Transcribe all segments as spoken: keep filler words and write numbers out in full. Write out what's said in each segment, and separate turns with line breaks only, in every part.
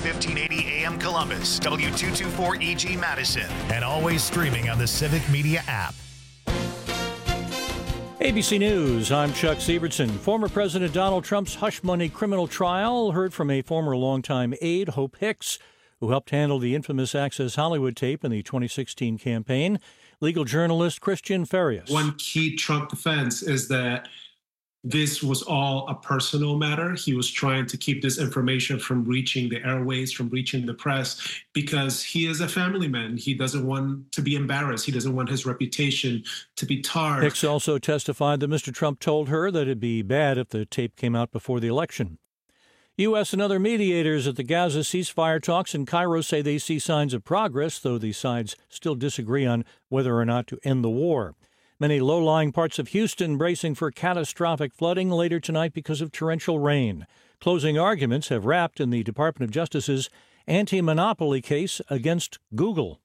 fifteen eighty A M Columbus, W two twenty-four E G Madison, and always streaming on the Civic Media app.
A B C News, I'm Chuck Sievertson. Former President Donald Trump's hush money criminal trial heard from a former longtime aide, Hope Hicks, who helped handle the infamous Access Hollywood tape in the twenty sixteen campaign. Legal journalist Christian Farias.
One key Trump defense is that this was all a personal matter. He was trying to keep this information from reaching the airways, from reaching the press, because he is a family man. He doesn't want to be embarrassed. He doesn't want his reputation to be tarred.
Hicks also testified that Mister Trump told her that it'd be bad if the tape came out before the election. U S and other mediators at the Gaza ceasefire talks in Cairo say they see signs of progress, though the sides still disagree on whether or not to end the war. Many low-lying parts of Houston bracing for catastrophic flooding later tonight because of torrential rain. Closing arguments have wrapped in the Department of Justice's anti-monopoly case against Google.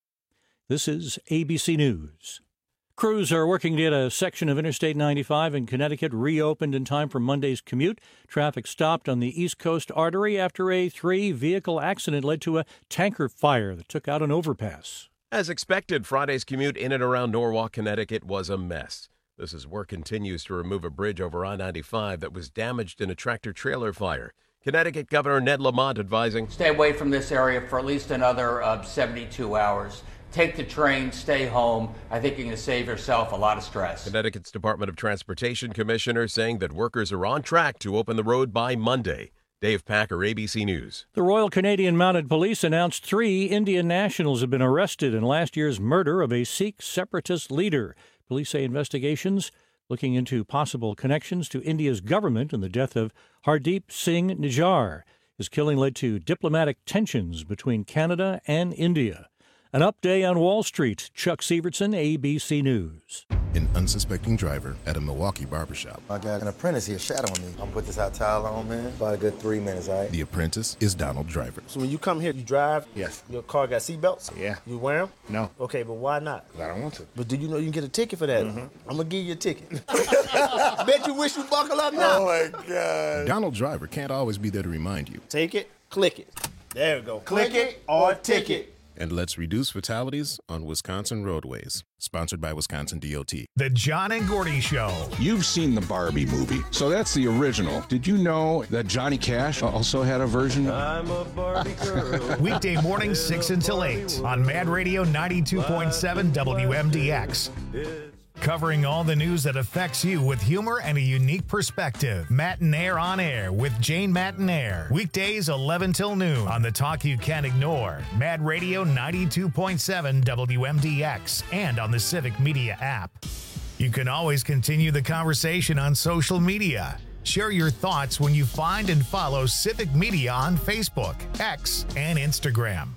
This is A B C News. Crews are working to get a section of Interstate ninety-five in Connecticut reopened in time for Monday's commute. Traffic stopped on the East Coast artery after a three-vehicle accident led to a tanker fire that took out an overpass.
As expected, Friday's commute in and around Norwalk, Connecticut was a mess. This as work continues to remove a bridge over I ninety-five that was damaged in a tractor-trailer fire. Connecticut Governor Ned Lamont advising,
stay away from this area for at least another uh, seventy-two hours. Take the train, stay home. I think you're going to save yourself a lot of stress.
Connecticut's Department of Transportation Commissioner saying that workers are on track to open the road by Monday. Dave Packer, A B C News.
The Royal Canadian Mounted Police announced three Indian nationals have been arrested in last year's murder of a Sikh separatist leader. Police say investigations looking into possible connections to India's government and the death of Hardeep Singh Nijjar. His killing led to diplomatic tensions between Canada and India. An update on Wall Street. Chuck Sievertson, A B C News.
An unsuspecting driver at a Milwaukee barbershop.
I got an apprentice here shadowing me. I'm gonna put this hot towel on, man. About a good three minutes, all right?
The apprentice is Donald Driver.
So when you come here, you drive?
Yes.
Your car got seatbelts?
Yeah.
You wear them?
No.
Okay, but why not?
I don't want to.
But do you know you can get a ticket for that?
Mm-hmm.
I'm gonna give you a ticket. Bet you wish you buckle up now.
Oh my God. Donald Driver can't always be there to remind you.
Take it, click it. There we go. Click, click it or ticket.
And let's reduce fatalities on Wisconsin roadways. Sponsored by Wisconsin D O T.
The John and Gordy Show.
You've seen the Barbie movie, so that's the original. Did you know that Johnny Cash also had a version?
I'm a Barbie girl.
Weekday mornings six until eight on Mad Radio ninety-two point seven W M D X. Covering all the news that affects you with humor and a unique perspective. Matinaire on Air with Jane Matinaire. Weekdays eleven till noon on the talk you can't ignore. Mad Radio ninety-two point seven W M D X and on the Civic Media app. You can always continue the conversation on social media. Share your thoughts when you find and follow Civic Media on Facebook, X, and Instagram.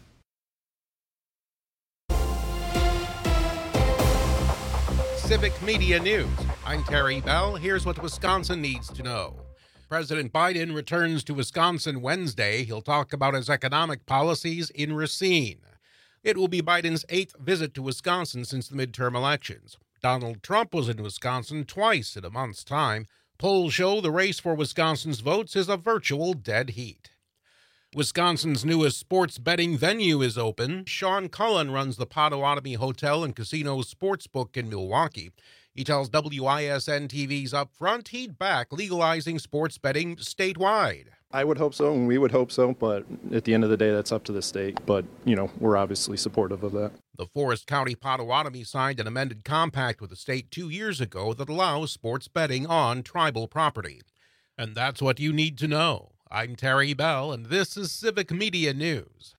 Civic Media News. I'm Terry Bell. Here's what Wisconsin needs to know. President Biden returns to Wisconsin Wednesday. He'll talk about his economic policies in Racine. It will be Biden's eighth visit to Wisconsin since the midterm elections. Donald Trump was in Wisconsin twice in a month's time. Polls show the race for Wisconsin's votes is a virtual dead heat. Wisconsin's newest sports betting venue is open. Sean Cullen runs the Potawatomi Hotel and Casino Sportsbook in Milwaukee. He tells W I S N T V's Upfront he'd back legalizing sports betting statewide.
I would hope so, and we would hope so, but at the end of the day, that's up to the state. But, you know, we're obviously supportive of that.
The Forest County Potawatomi signed an amended compact with the state two years ago that allows sports betting on tribal property. And that's what you need to know. I'm Terry Bell, and this is Civic Media News.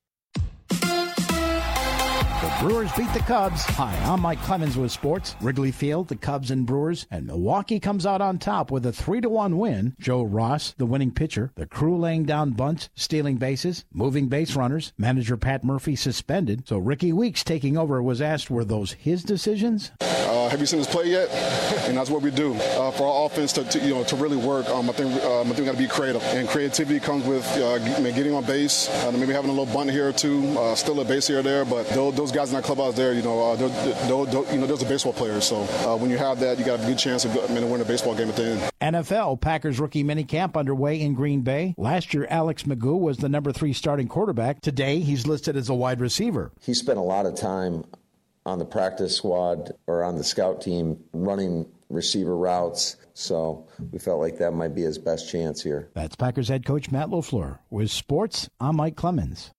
The Brewers beat the Cubs. Hi, I'm Mike Clemens with sports. Wrigley Field, the Cubs and Brewers, and Milwaukee comes out on top with a three to one win. Joe Ross, the winning pitcher, the crew laying down bunts, stealing bases, moving base runners. Manager Pat Murphy suspended, so Ricky Weeks taking over was asked, were those his decisions?
Uh, have you seen us play yet? And that's what we do. Uh, for our offense to, to you know to really work, um, I think um, I think we got to be creative, and creativity comes with uh, getting on base, uh, maybe having a little bunt here or two, uh, still a base here or there, but those, those those guys in that clubhouse there, you know, uh, they're, they're, they're, you know, those are baseball players. So uh, when you have that, you got a good chance of winning a baseball game at the end.
N F L Packers rookie minicamp underway in Green Bay. Last year, Alex Magoo was the number three starting quarterback. Today, he's listed as a wide receiver.
He spent a lot of time on the practice squad or on the scout team running receiver routes, so we felt like that might be his best chance here.
That's Packers head coach Matt LaFleur. With sports, I'm Mike Clemens.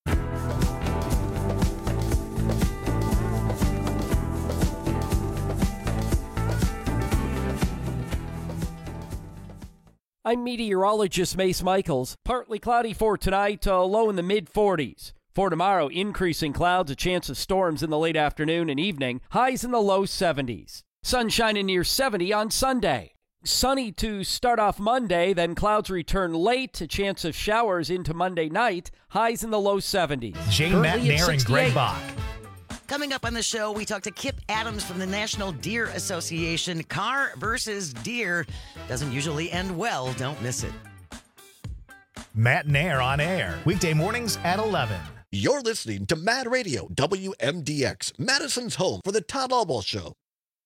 I'm meteorologist Mace Michaels. Partly cloudy for tonight, uh, low in the mid forties. For tomorrow, increasing clouds, a chance of storms in the late afternoon and evening, highs in the low seventies. Sunshine in near seventy on Sunday. Sunny to start off Monday, then clouds return late, a chance of showers into Monday night, highs in the low seventies.
Jane Matnair and Greg Bach.
Coming up on the show, we talk to Kip Adams from the National Deer Association. Car versus deer doesn't usually end well. Don't miss it.
Matnair on air, weekday mornings at eleven.
You're listening to Mad Radio, W M D X, Madison's home for the Todd Albaugh Show.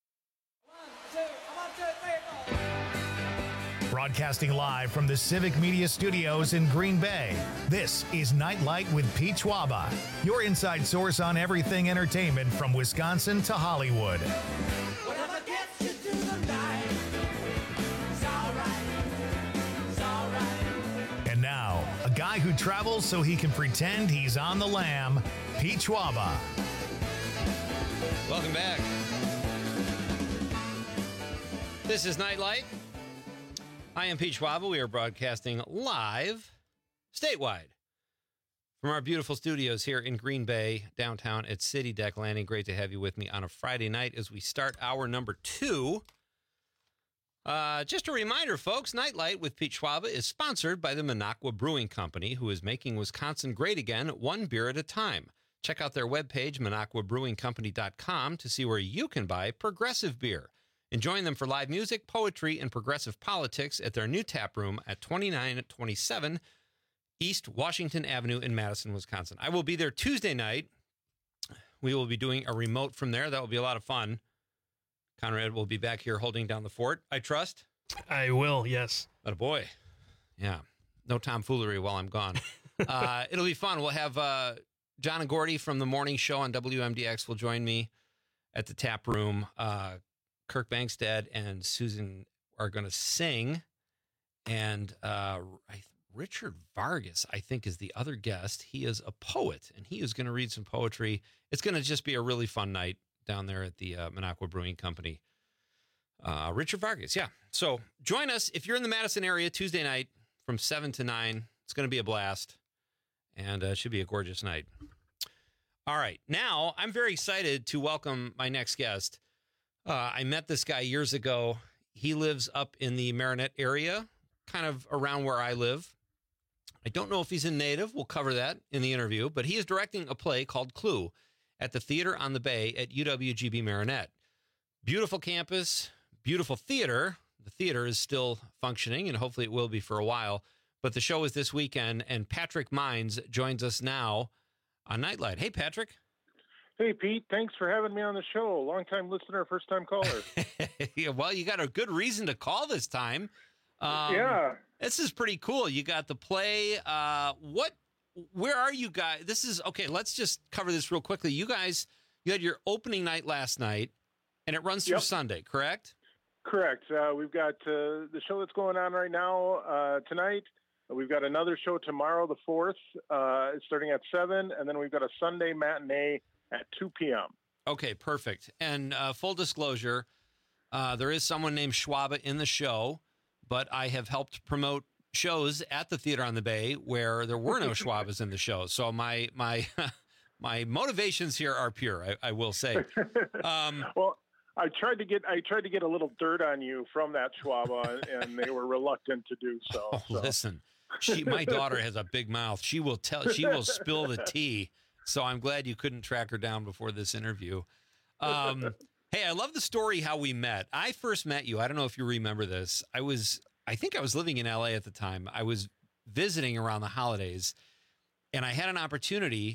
Broadcasting live from the Civic Media Studios in Green Bay, this is Nightlight with Pete Schwaba, your inside source on everything entertainment from Wisconsin to Hollywood.
Whatever gets you through the night, it's all right, it's all right.
And now, a guy who travels so he can pretend he's on the lam, Pete Schwaba.
Welcome back. This is Nightlight. I am Pete Schwaba. We are broadcasting live, statewide, from our beautiful studios here in Green Bay, downtown at City Deck Landing. Great to have you with me on a Friday night as we start hour number two. Uh, just a reminder, folks, Nightlight with Pete Schwaba is sponsored by the Minocqua Brewing Company, who is making Wisconsin great again, one beer at a time. Check out their webpage, minocqua brewing company dot com, to see where you can buy progressive beer. And join them for live music, poetry, and progressive politics at their new tap room at twenty-nine twenty-seven East Washington Avenue in Madison, Wisconsin. I will be there Tuesday night. We will be doing a remote from there. That will be a lot of fun. Conrad will be back here holding down the fort, I trust.
I will, yes.
But a boy. Yeah. No tomfoolery while I'm gone. uh, it'll be fun. We'll have uh, John and Gordy from the morning show on W M D X will join me at the tap room. Uh, Kirk Bankstead and Susan are going to sing, and uh, Richard Vargas, I think, is the other guest. He is a poet, and he is going to read some poetry. It's going to just be a really fun night down there at the uh, Minocqua Brewing Company. Uh, Richard Vargas, yeah. So join us if you're in the Madison area Tuesday night from seven to nine. It's going to be a blast, and uh, it should be a gorgeous night. All right, now I'm very excited to welcome my next guest. Uh, I met this guy years ago. He lives up in the Marinette area, kind of around where I live. I don't know if he's a native. We'll cover that in the interview. But he is directing a play called Clue at the Theater on the Bay at U W G B Marinette. Beautiful campus, beautiful theater. The theater is still functioning, and hopefully it will be for a while. But the show is this weekend, and Patrick Mines joins us now on Nightlight. Hey, Patrick.
Hey, Pete, thanks for having me on the show. Long-time listener, first-time caller.
Yeah, well, you got a good reason to call this time. Um,
yeah.
This is pretty cool. You got the play. Uh, what, where are you guys? This is, okay, let's just cover this real quickly. You guys, you had your opening night last night, and it runs through
Yep.
Sunday, correct?
Correct. Uh, we've got uh, the show that's going on right now uh, tonight. We've got another show tomorrow, the fourth, uh, starting at seven, and then we've got a Sunday matinee at two p.m.
Okay, perfect. And uh, full disclosure, uh, there is someone named Schwaba in the show, but I have helped promote shows at the Theater on the Bay where there were no Schwabas in the show. So my my my motivations here are pure, I, I will say. Um,
well, I tried to get I tried to get a little dirt on you from that Schwaba, and they were reluctant to do so.
oh,
so.
Listen, she my daughter has a big mouth. She will tell. She will spill the tea. So I'm glad you couldn't track her down before this interview. Um, hey, I love the story how we met. I first met you. I don't know if you remember this. I was, I think I was living in L A at the time. I was visiting around the holidays, and I had an opportunity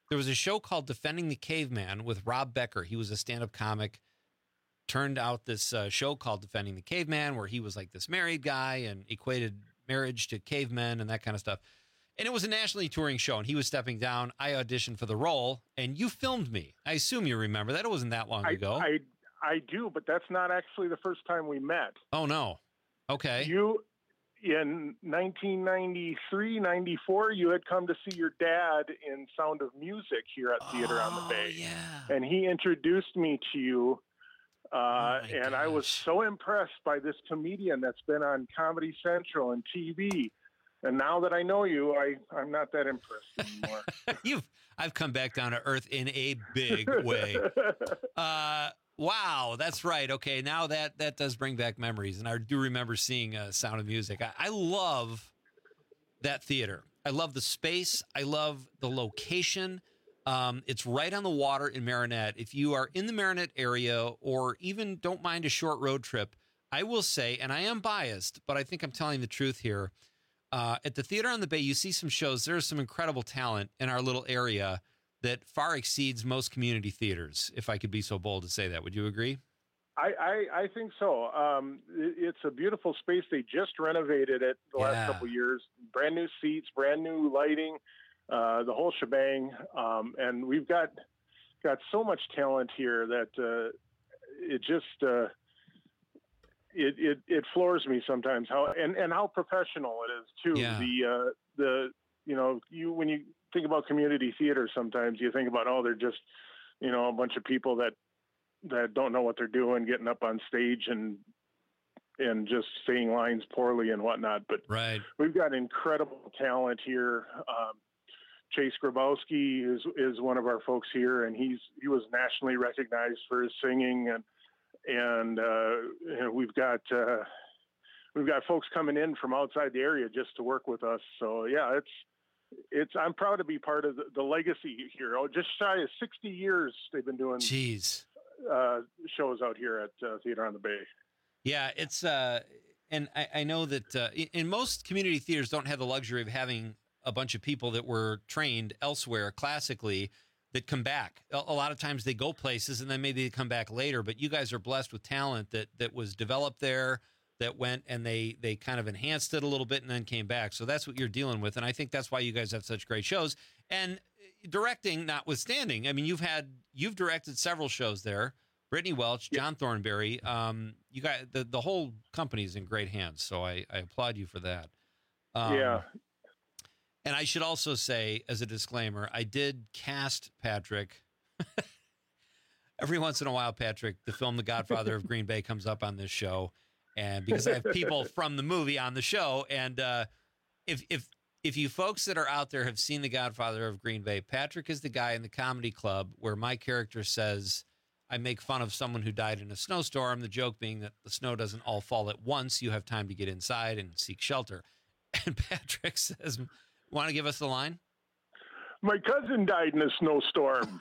There was a show called Defending the Caveman with Rob Becker. He was a stand-up comic. Turned out this uh, show called Defending the Caveman, where he was like this married guy and equated marriage to cavemen and that kind of stuff. And it was a nationally touring show, and he was stepping down. I auditioned for the role, and you filmed me. I assume you remember that. It wasn't that long
I,
ago.
I I do, but that's not actually the first time we met.
Oh, no. Okay.
You, in nineteen ninety-three, ninety-four, you had come to see your dad in Sound of Music here at Theater
oh,
on the Bay.
Yeah.
And he introduced me to you. Uh,
oh
and I was so impressed by this comedian that's been on Comedy Central and T V. And now that I know you, I, I'm not that impressed anymore.
You've, I've come back down to earth in a big way. uh, wow, that's right. Okay, now that, that does bring back memories. And I do remember seeing uh, Sound of Music. I, I love that theater. I love the space. I love the location. Um, it's right on the water in Marinette. If you are in the Marinette area or even don't mind a short road trip, I will say, and I am biased, but I think I'm telling the truth here. Uh, at the Theater on the Bay, you see some shows. There's some incredible talent in our little area that far exceeds most community theaters, if I could be so bold to say that. Would you agree?
I, I, I think so. Um, it, it's a beautiful space. They just renovated it the
Yeah.
last couple of years. Brand new seats, brand new lighting. Uh, the whole shebang, um, and we've got got so much talent here that uh, it just uh, it, it it floors me sometimes how and, and how professional it is too.
Yeah.
The uh, the you know you when you think about community theater, sometimes you think about oh they're just you know a bunch of people that that don't know what they're doing, getting up on stage and and just saying lines poorly and whatnot. But
right.
we've got incredible talent here. Um, Chase Grabowski is is one of our folks here, and he's he was nationally recognized for his singing, and and, uh, and we've got uh, we've got folks coming in from outside the area just to work with us. So yeah, it's it's I'm proud to be part of the, the legacy here. Oh, just shy of sixty years they've been doing
Jeez.
Uh, shows out here at uh, Theater on the Bay.
Yeah, it's uh, and I, I know that uh, in, in most community theaters don't have the luxury of having a bunch of people that were trained elsewhere classically that come back. A, a lot of times they go places and then maybe they come back later, but you guys are blessed with talent that that was developed there, that went and they they kind of enhanced it a little bit and then came back. So that's what you're dealing with. And I think that's why you guys have such great shows. And directing notwithstanding, I mean, you've had, you've directed several shows there. Brittany Welch, John Thornberry, um, you got the, the whole company's in great hands. So I, I applaud you for that. Um,
yeah.
And I should also say, as a disclaimer, I did cast Patrick. Every once in a while, Patrick, the film The Godfather of Green Bay comes up on this show. And because I have people from the movie on the show. And uh, if if if you folks that are out there have seen The Godfather of Green Bay, Patrick is the guy in the comedy club where my character says, I make fun of someone who died in a snowstorm, the joke being that the snow doesn't all fall at once. You have time to get inside and seek shelter. And Patrick says, want to give us the line?
My cousin died in a snowstorm.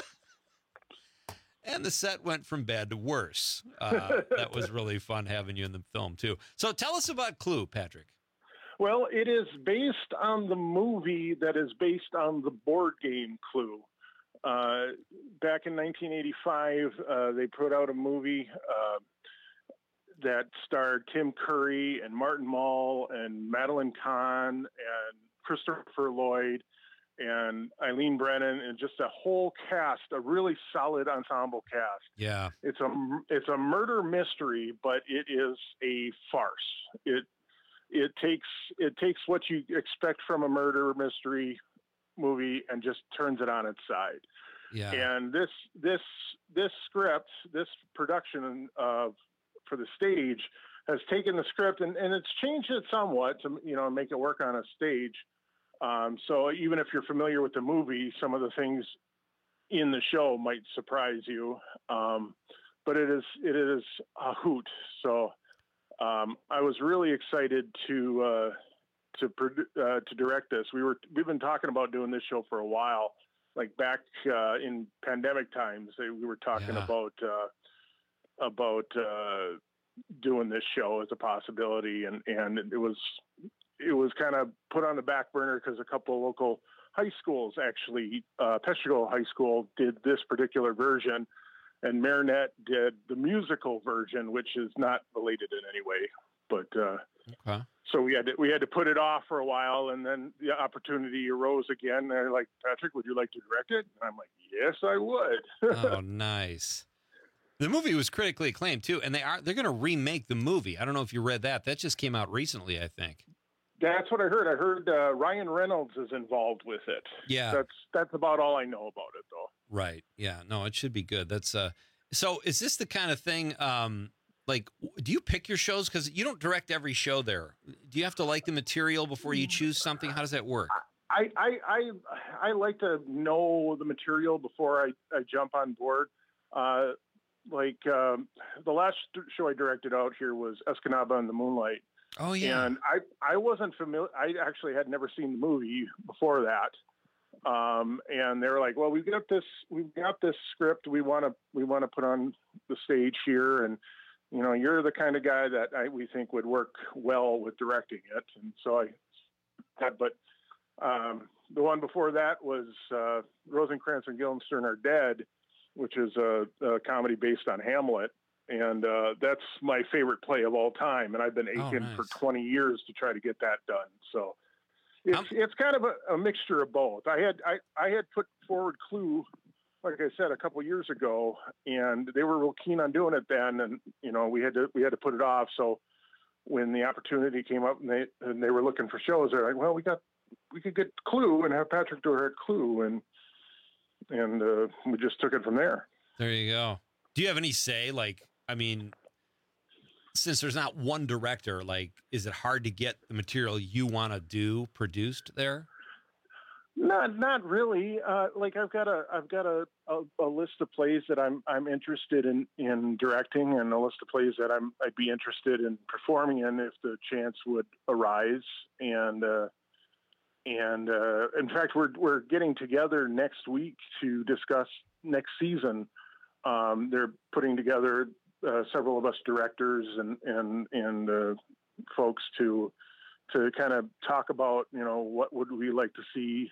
And the set went from bad to worse. Uh, that was really fun having you in the film, too. So tell us about Clue, Patrick.
Well, it is based on the movie that is based on the board game Clue. Uh, back in nineteen eighty-five, uh, they put out a movie uh, that starred Tim Curry and Martin Mull and Madeline Kahn and Christopher Lloyd and Eileen Brennan and just a whole cast, a really solid ensemble cast.
Yeah.
It's a, it's a murder mystery, but it is a farce. It, it takes, it takes what you expect from a murder mystery movie and just turns it on its side.
Yeah.
And this, this, this script, this production of, for the stage has taken the script and, and it's changed it somewhat to, you know, make it work on a stage. Um, so even if you're familiar with the movie, some of the things in the show might surprise you. Um, but it is, it is a hoot. So, um, I was really excited to, uh, to, uh, to direct this. We were, we've been talking about doing this show for a while, like back, uh, in pandemic times, we were talking
Yeah.
about, uh, about, uh, doing this show as a possibility. And, and it was, it was kind of put on the back burner because a couple of local high schools actually. Uh, Peshtigo High School did this particular version, and Marinette did the musical version, which is not related in any way. But uh,
okay.
so we had to, we had to put it off for a while, and then the opportunity arose again. They're like, Patrick, would you like to direct it? And I'm like, yes, I would.
Oh, nice. The movie was critically acclaimed too, and they are they're going to remake the movie. I don't know if you read that. That just came out recently, I think.
That's what I heard. I heard uh, Ryan Reynolds is involved with it.
Yeah.
That's that's about all I know about it, though.
Right. Yeah. No, it should be good. That's uh. So, is this the kind of thing? Um, like, do you pick your shows because you don't direct every show there? Do you have to like the material before you choose something? How does that work?
I I I, I like to know the material before I, I jump on board. Uh, like um, the last show I directed out here was Escanaba and the Moonlight.
Oh yeah.
And I, I wasn't familiar. I actually had never seen the movie before that. Um, and they were like, well, we've got this, we've got this script we want to, we want to put on the stage here. And, you know, you're the kind of guy that I, we think would work well with directing it. And so I, but um, the one before that was uh, Rosencrantz and Guildenstern Are Dead, which is a, a comedy based on Hamlet. And uh, that's my favorite play of all time. And I've been aching
oh, nice.
for twenty years to try to get that done. So it's, um, it's kind of a, a mixture of both. I had, I, I had put forward Clue, like I said, a couple years ago, and they were real keen on doing it then. And, you know, we had to, we had to put it off. So when the opportunity came up and they, and they were looking for shows, they're like, well, we got, we could get Clue and have Patrick do her Clue. And, and uh, we just took it from there.
There you go. Do you have any say, like, I mean, since there's not one director, like, is it hard to get the material you want to do produced there?
Not, not really. Uh, like I've got a, I've got a, a, a list of plays that I'm, I'm interested in, in directing, and a list of plays that I'm, I'd be interested in performing in if the chance would arise. And, uh, and uh, in fact, we're, we're getting together next week to discuss next season. Um, they're putting together Uh, several of us directors and and and uh, folks to to kind of talk about, you know, what would we like to see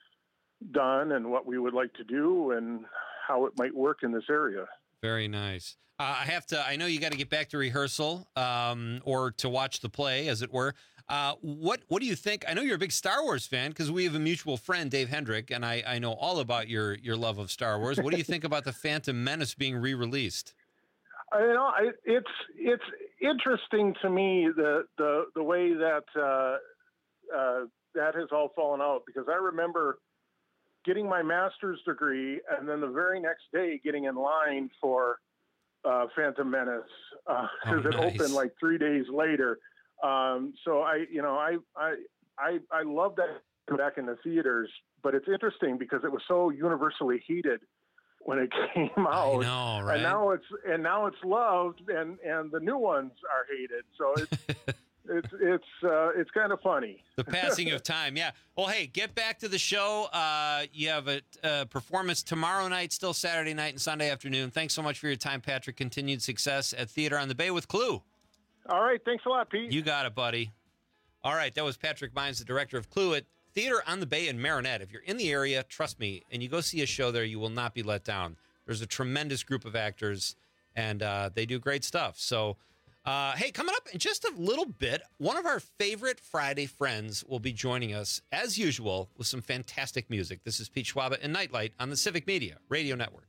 done and what we would like to do and how it might work in this area.
Very nice. Uh, I have to. I know you got to get back to rehearsal um, or to watch the play, as it were. Uh, what What do you think? I know you're a big Star Wars fan because we have a mutual friend, Dave Hendrick, and I I know all about your your love of Star Wars. What do you think about the Phantom Menace being re-released?
You know, I, it's it's interesting to me the the the way that uh, uh, that has all fallen out, because I remember getting my master's degree and then the very next day getting in line for uh, Phantom Menace because uh,
oh,
it
nice.
opened like three days later. Um, so I, you know, I I I, I love that back in the theaters, but it's interesting because it was so universally hated when it came out.
I know, right?
And now it's and now it's loved, and, and the new ones are hated. So it's it's it's uh, it's kind of funny.
The passing of time, yeah. Well, hey, get back to the show. Uh, you have a uh, performance tomorrow night, still Saturday night and Sunday afternoon. Thanks so much for your time, Patrick. Continued success at Theater on the Bay with Clue.
All right, thanks a lot, Pete.
You got it, buddy. All right, that was Patrick Mines, the director of Clue at Theater on the Bay in Marinette. If you're in the area, trust me, and you go see a show there, you will not be let down. There's a tremendous group of actors, and uh, they do great stuff. So, uh, hey, coming up in just a little bit, one of our favorite Friday friends will be joining us, as usual, with some fantastic music. This is Pete Schwaba and Nightlight on the Civic Media Radio Network.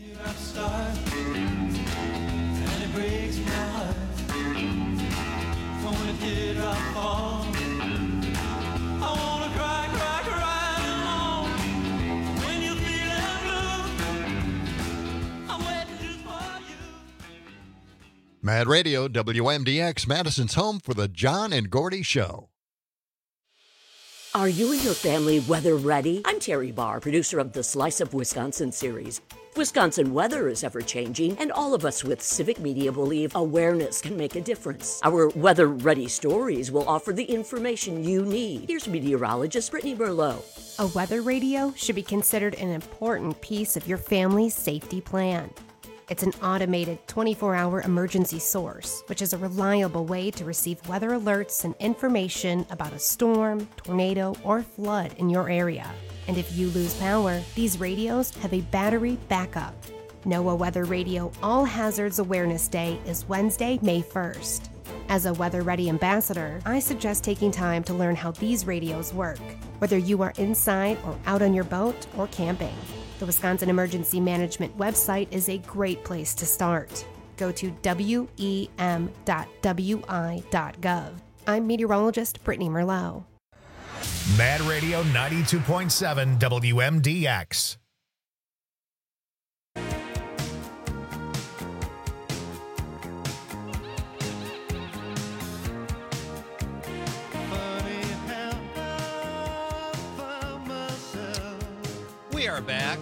And it breaks my heart. From when did I fall? I wanna cry, cry, cry alone. When you feeling blue, I'm waiting just for you.
Mad Radio, W M D X, Madison's home for the John and Gordy Show.
Are you and your family weather ready? I'm Terry Barr, producer of the Slice of Wisconsin series. Wisconsin weather is ever-changing, and all of us with Civic Media believe awareness can make a difference. Our weather-ready stories will offer the information you need. Here's meteorologist Brittany Merlot.
A weather radio should be considered an important piece of your family's safety plan.
It's an automated twenty-four hour emergency source, which is a reliable way to receive weather alerts and information about a storm, tornado, or flood in your area. And if you lose power, these radios have a battery backup. NOAA Weather Radio All Hazards Awareness Day is Wednesday, May first. As a Weather Ready ambassador, I suggest taking time to learn how these radios work, whether you are inside or out on your boat or camping. The Wisconsin Emergency Management website is a great place to start. Go to W E M dot W I dot gov. I'm meteorologist Brittany Merlot.
Mad Radio ninety-two point seven W M D X.
We are back.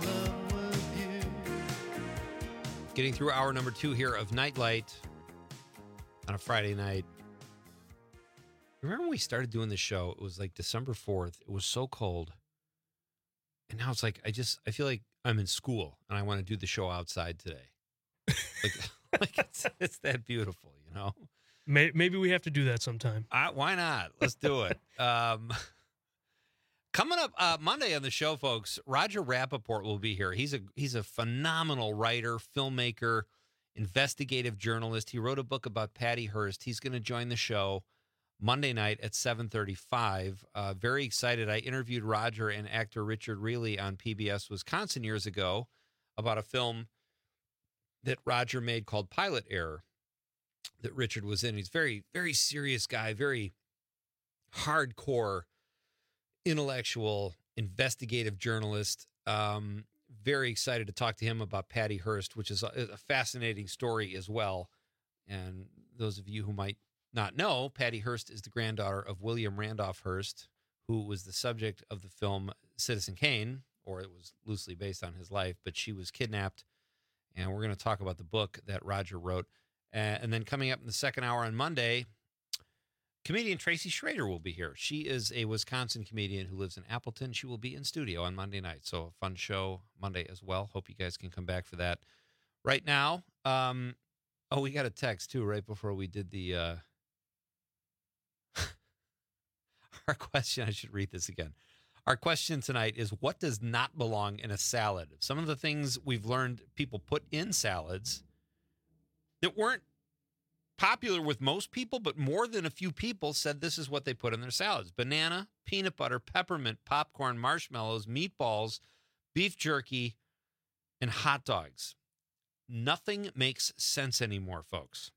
Getting through hour number two here of Nightlight on a Friday night. Remember when we started doing the show? It was like December fourth. It was so cold. And now it's like, I just, I feel like I'm in school and I want to do the show outside today. Like, like it's, it's that beautiful, you know?
Maybe we have to do that sometime.
Uh, why not? Let's do it. Um, coming up uh, Monday on the show, folks, Roger Rappaport will be here. He's a he's a phenomenal writer, filmmaker, investigative journalist. He wrote a book about Patty Hearst. He's going to join the show Monday night at seven thirty-five. Uh, very excited. I interviewed Roger and actor Richard Reilly on P B S Wisconsin years ago about a film that Roger made called Pilot Error that Richard was in. He's a very, very serious guy, very hardcore, intellectual, investigative journalist. Um, very excited to talk to him about Patty Hearst, which is a, a fascinating story as well. And those of you who might not know, Patty Hearst is the granddaughter of William Randolph Hearst, who was the subject of the film Citizen Kane, or it was loosely based on his life, but she was kidnapped. And we're going to talk about the book that Roger wrote. Uh, and then coming up in the second hour on Monday, comedian Tracy Schrader will be here. She is a Wisconsin comedian who lives in Appleton. She will be in studio on Monday night. So a fun show Monday as well. Hope you guys can come back for that. Right now, um, oh, we got a text too right before we did the, uh, our question, I should read this again. Our question tonight is, what does not belong in a salad? Some of the things we've learned people put in salads that weren't popular with most people, but more than a few people said this is what they put in their salads. Banana, peanut butter, peppermint, popcorn, marshmallows, meatballs, beef jerky, and hot dogs. Nothing makes sense anymore, folks.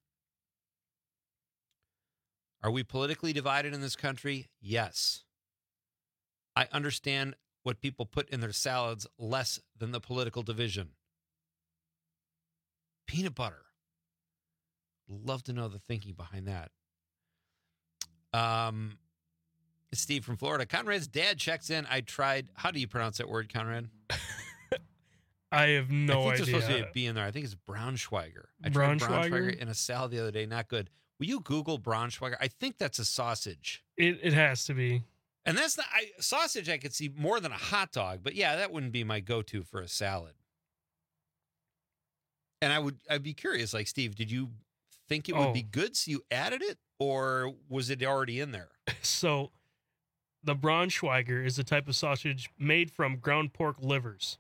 Are we politically divided in this country? Yes. I understand what people put in their salads less than the political division. Peanut butter. Love to know the thinking behind that. Um, Steve from Florida. Conrad's dad checks in. I tried. How do you pronounce that word, Conrad?
I have no
I think
idea.
there's supposed to be a B in there. I think it's Braunschweiger. I
Braunschweiger?
tried Braunschweiger in a salad the other day. Not good. Will you Google Braunschweiger? I think that's a sausage.
It it has to be.
And that's not I, sausage. I could see more than a hot dog, but yeah, that wouldn't be my go-to for a salad. And I would, I'd be curious. Like, Steve, did you think it would
Oh.
be good, so you added it, or was it already in there?
So, the Braunschweiger is a type of sausage made from ground pork livers.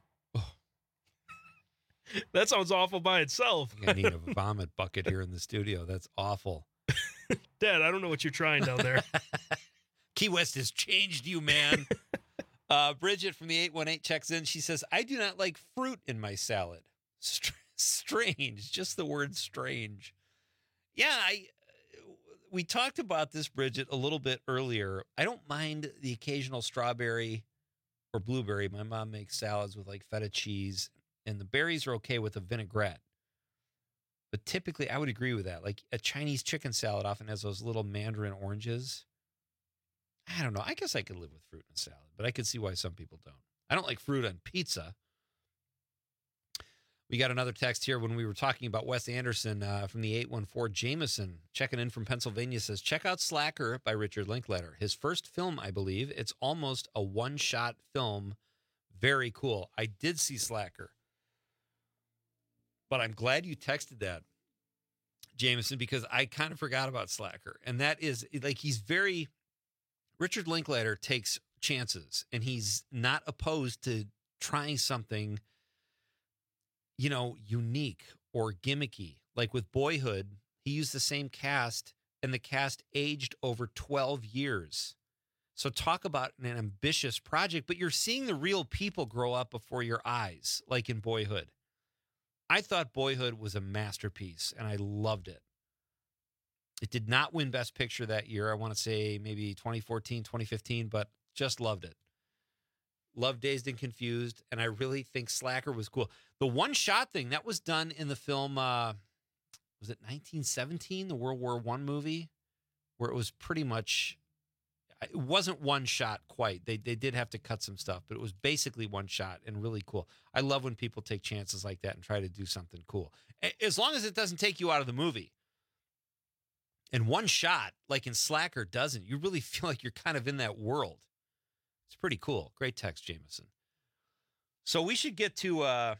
That sounds awful by itself.
I need a vomit bucket here in the studio. That's awful.
Dad, I don't know what you're trying down there.
Key West has changed you, man. uh, Bridget from the eight one eight checks in. She says, I do not like fruit in my salad. Str- strange. Just the word strange. Yeah, I. We talked about this, Bridget, a little bit earlier. I don't mind the occasional strawberry or blueberry. My mom makes salads with like feta cheese, and the berries are okay with a vinaigrette. But typically, I would agree with that. Like a Chinese chicken salad often has those little mandarin oranges. I don't know. I guess I could live with fruit in a salad, but I could see why some people don't. I don't like fruit on pizza. We got another text here when we were talking about Wes Anderson uh, from the eight one four. Jameson, checking in from Pennsylvania, says, check out Slacker by Richard Linklater. His first film, I believe. It's almost a one-shot film. Very cool. I did see Slacker. But I'm glad you texted that, Jameson, because I kind of forgot about Slacker. And that is, like, he's very, Richard Linklater takes chances, and he's not opposed to trying something, you know, unique or gimmicky. Like with Boyhood, he used the same cast, and the cast aged over twelve years. So talk about an ambitious project, but you're seeing the real people grow up before your eyes, like in Boyhood. I thought Boyhood was a masterpiece, and I loved it. It did not win Best Picture that year. I want to say maybe twenty fourteen, twenty fifteen, but just loved it. Loved Dazed and Confused, and I really think Slacker was cool. The one-shot thing, that was done in the film, uh, was it nineteen seventeen, the World War One movie, where it was pretty much, it wasn't one shot quite. They they did have to cut some stuff, but it was basically one shot and really cool. I love when people take chances like that and try to do something cool. As long as it doesn't take you out of the movie. And one shot, like in Slacker, doesn't. You really feel like you're kind of in that world. It's pretty cool. Great text, Jameson. So we should get to uh,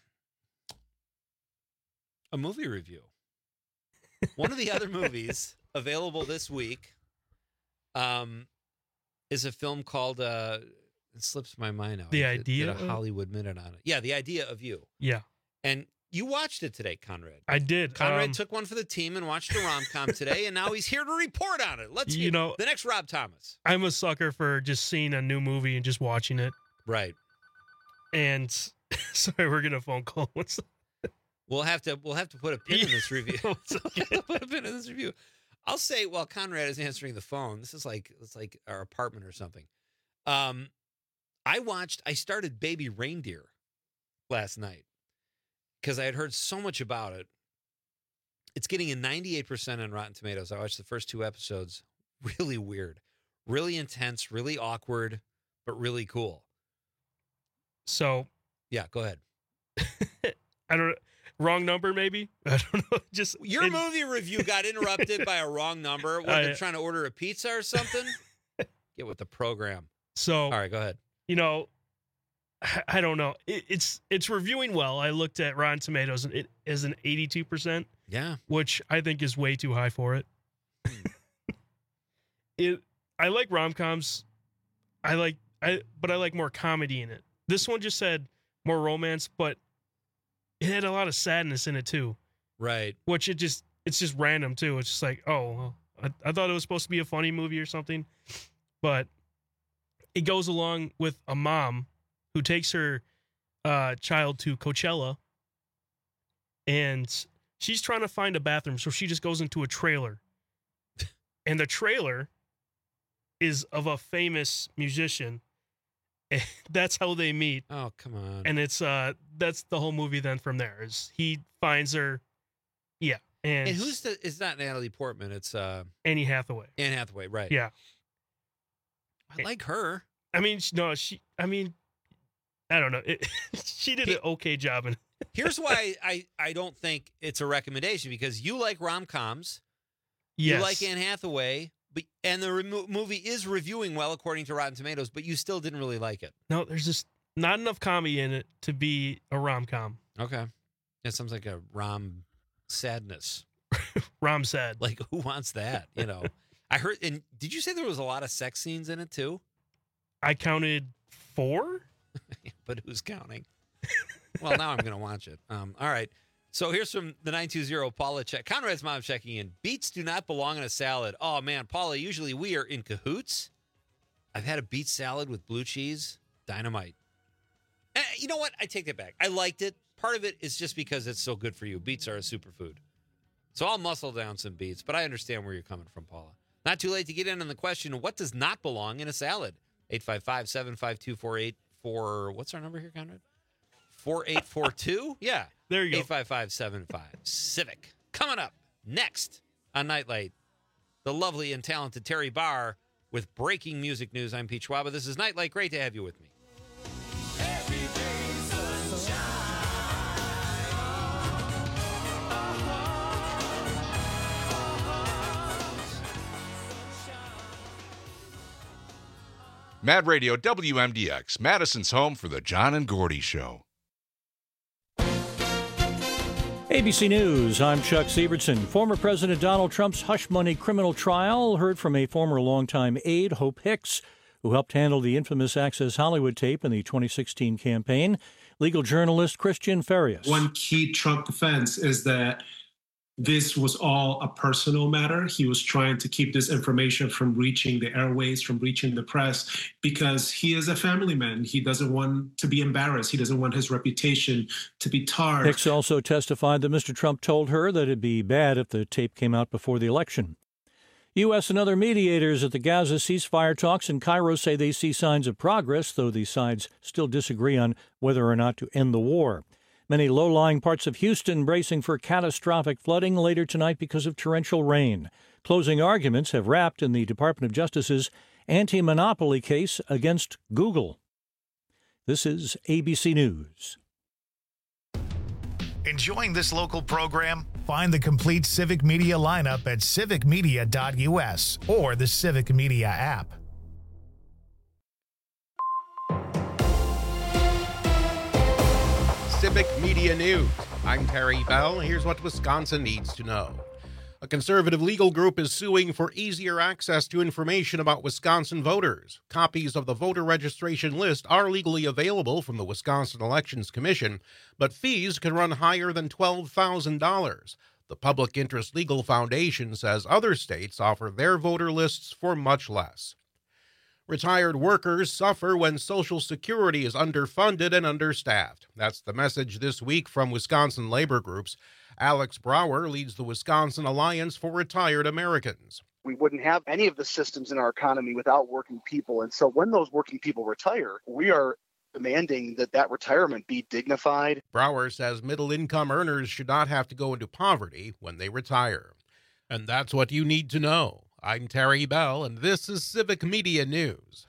a movie review. One of the other movies available this week um, is a film called, uh, it slips my mind now.
The
I did-
Idea
did a
of-
Hollywood Minute on it. Yeah, The Idea of You.
Yeah.
And you watched it today, Conrad.
I did.
Conrad
Um,
took one for the team and watched a rom-com today, and now he's here to report on it. Let's
You
hear
know-
the next Rob Thomas.
I'm a sucker for just seeing a new movie and just watching it.
Right.
And sorry, we're getting a phone call. What's
We'll have to we'll have to put a pin in this review. Put a pin in this review. I'll say while Conrad is answering the phone, this is like it's like our apartment or something. Um, I watched. I started Baby Reindeer last night because I had heard so much about it. It's getting a ninety-eight percent on Rotten Tomatoes. I watched the first two episodes. Really weird, really intense, really awkward, but really cool.
So
yeah, go ahead.
I don't wrong number maybe. I don't know. Just
Your
it-
movie review got interrupted by a wrong number. What,
I-
they're trying to order a pizza or something? Get with the program.
So
All right, go ahead.
You know, I- I don't know. It, it's it's reviewing well. I looked at Rotten Tomatoes and it is an eighty-two percent.
Yeah.
Which I think is way too high for it. it I like rom-coms. I like I but I like more comedy in it. This one just said more romance, but it had a lot of sadness in it too.
Right.
Which it just it's just random too. It's just like, oh, well, I, I thought it was supposed to be a funny movie or something. But it goes along with a mom who takes her uh, child to Coachella, and she's trying to find a bathroom, so she just goes into a trailer. And the trailer is of a famous musician. And that's how they meet.
Oh, come on.
And it's uh that's the whole movie then from there. Is he finds her. Yeah. And,
And who's the? It's not Natalie Portman. It's uh,
Annie Hathaway.
Anne Hathaway. Right.
Yeah.
I like her.
I mean, sh- no, she. I mean, I don't know. It, she did an okay job in.
Here's why I I don't think it's a recommendation, because you like rom-coms.
Yes.
You like Anne Hathaway, but and the remo- movie is reviewing well according to Rotten Tomatoes, but you still didn't really like it.
No, there's just not enough comedy in it to be a rom com.
Okay. That sounds like a rom sadness.
Rom sad.
Like, who wants that? You know, I heard. And did you say there was a lot of sex scenes in it too?
I counted four.
But who's counting? Well, now I'm going to watch it. Um, all right. So here's from the nine two zero, Paula check. Conrad's mom checking in. Beets do not belong in a salad. Oh, man, Paula, usually we are in cahoots. I've had a beet salad with blue cheese. Dynamite. And you know what? I take that back. I liked it. Part of it is just because it's so good for you. Beets are a superfood. So I'll muscle down some beets, but I understand where you're coming from, Paula. Not too late to get in on the question, what does not belong in a salad? eight five five, seven five two, four eight four. What's our number here, Conrad? four eight four two? Yeah.
There you go.
eight five five, seven five. Civic. Coming up next on Nightlight, the lovely and talented Terry Barr with breaking music news. I'm Pete Schwaba. This is Nightlight. Great to have you with me.
Mad Radio W M D X, Madison's home for the John and Gordy Show.
A B C News, I'm Chuck Sievertson. Former President Donald Trump's hush money criminal trial heard from a former longtime aide, Hope Hicks, who helped handle the infamous Access Hollywood tape in the twenty sixteen campaign. Legal journalist Christian Farias.
One key Trump defense is that this was all a personal matter. He was trying to keep this information from reaching the airways, from reaching the press, because he is a family man. He doesn't want to be embarrassed. He doesn't want his reputation to be tarred.
Hicks also testified that Mister Trump told her that it'd be bad if the tape came out before the election. U S and other mediators at the Gaza ceasefire talks in Cairo say they see signs of progress, though the sides still disagree on whether or not to end the war. Many low-lying parts of Houston bracing for catastrophic flooding later tonight because of torrential rain. Closing arguments have wrapped in the Department of Justice's anti-monopoly case against Google. This is A B C News.
Enjoying this local program? Find the complete Civic Media lineup at civic media dot U S or the Civic Media app.
Civic Media News. I'm Terry Bell. Here's what Wisconsin needs to know. A conservative legal group is suing for easier access to information about Wisconsin voters. Copies of the voter registration list are legally available from the Wisconsin Elections Commission, but fees can run higher than twelve thousand dollars. The Public Interest Legal Foundation says other states offer their voter lists for much less. Retired workers suffer when Social Security is underfunded and understaffed. That's the message this week from Wisconsin labor groups. Alex Brower leads the Wisconsin Alliance for Retired Americans.
We wouldn't have any of the systems in our economy without working people. And so when those working people retire, we are demanding that that retirement be dignified.
Brower says middle-income earners should not have to go into poverty when they retire. And that's what you need to know. I'm Terry Bell, and this is Civic Media News.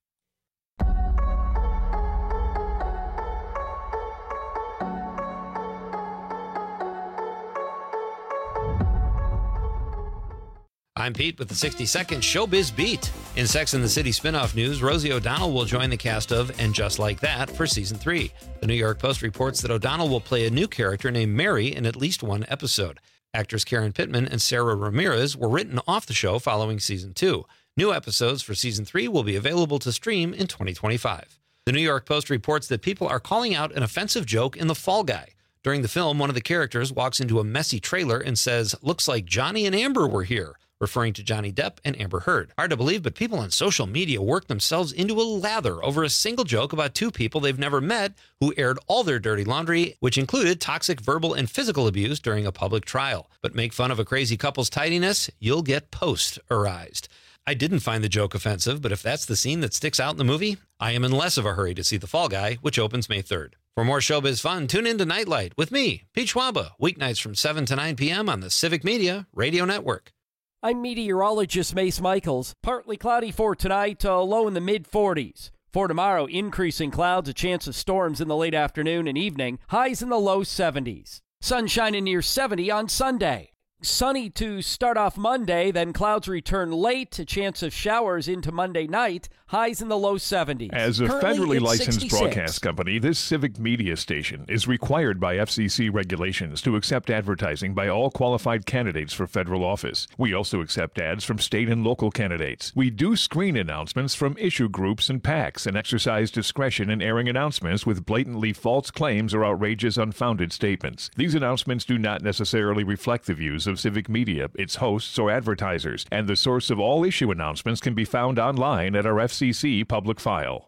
I'm Pete with the sixty-second Showbiz Beat. In Sex and the City spinoff news, Rosie O'Donnell will join the cast of And Just Like That for season three. The New York Post reports that O'Donnell will play a new character named Mary in at least one episode. Actors Karen Pittman and Sarah Ramirez were written off the show following season two. New episodes for season three will be available to stream in twenty twenty-five. The New York Post reports that people are calling out an offensive joke in The Fall Guy. During the film, one of the characters walks into a messy trailer and says, "Looks like Johnny and Amber were here," referring to Johnny Depp and Amber Heard. Hard to believe, but people on social media work themselves into a lather over a single joke about two people they've never met who aired all their dirty laundry, which included toxic verbal and physical abuse during a public trial. But make fun of a crazy couple's tidiness, you'll get post-arized. I didn't find the joke offensive, but if that's the scene that sticks out in the movie, I am in less of a hurry to see The Fall Guy, which opens May third. For more showbiz fun, tune in to Nightlight with me, Pete Schwaba, weeknights from seven to nine p.m. on the Civic Media Radio Network.
I'm meteorologist Mace Michaels. Partly cloudy for tonight, uh, low in the mid forties. For tomorrow, increasing clouds, a chance of storms in the late afternoon and evening, highs in the low seventies. Sunshine near seventy on Sunday. Sunny to start off Monday, then clouds return late, a chance of showers into Monday night, highs in the low seventies.
As a
Currently,
federally
it's
licensed
sixty-six.
broadcast company, this Civic Media station is required by F C C regulations to accept advertising by all qualified candidates for federal office. We also accept ads from state and local candidates. We do screen announcements from issue groups and PACs and exercise discretion in airing announcements with blatantly false claims or outrageous unfounded statements. These announcements do not necessarily reflect the views of Civic Media, its hosts, or advertisers, and the source of all issue announcements can be found online at our F C C public file.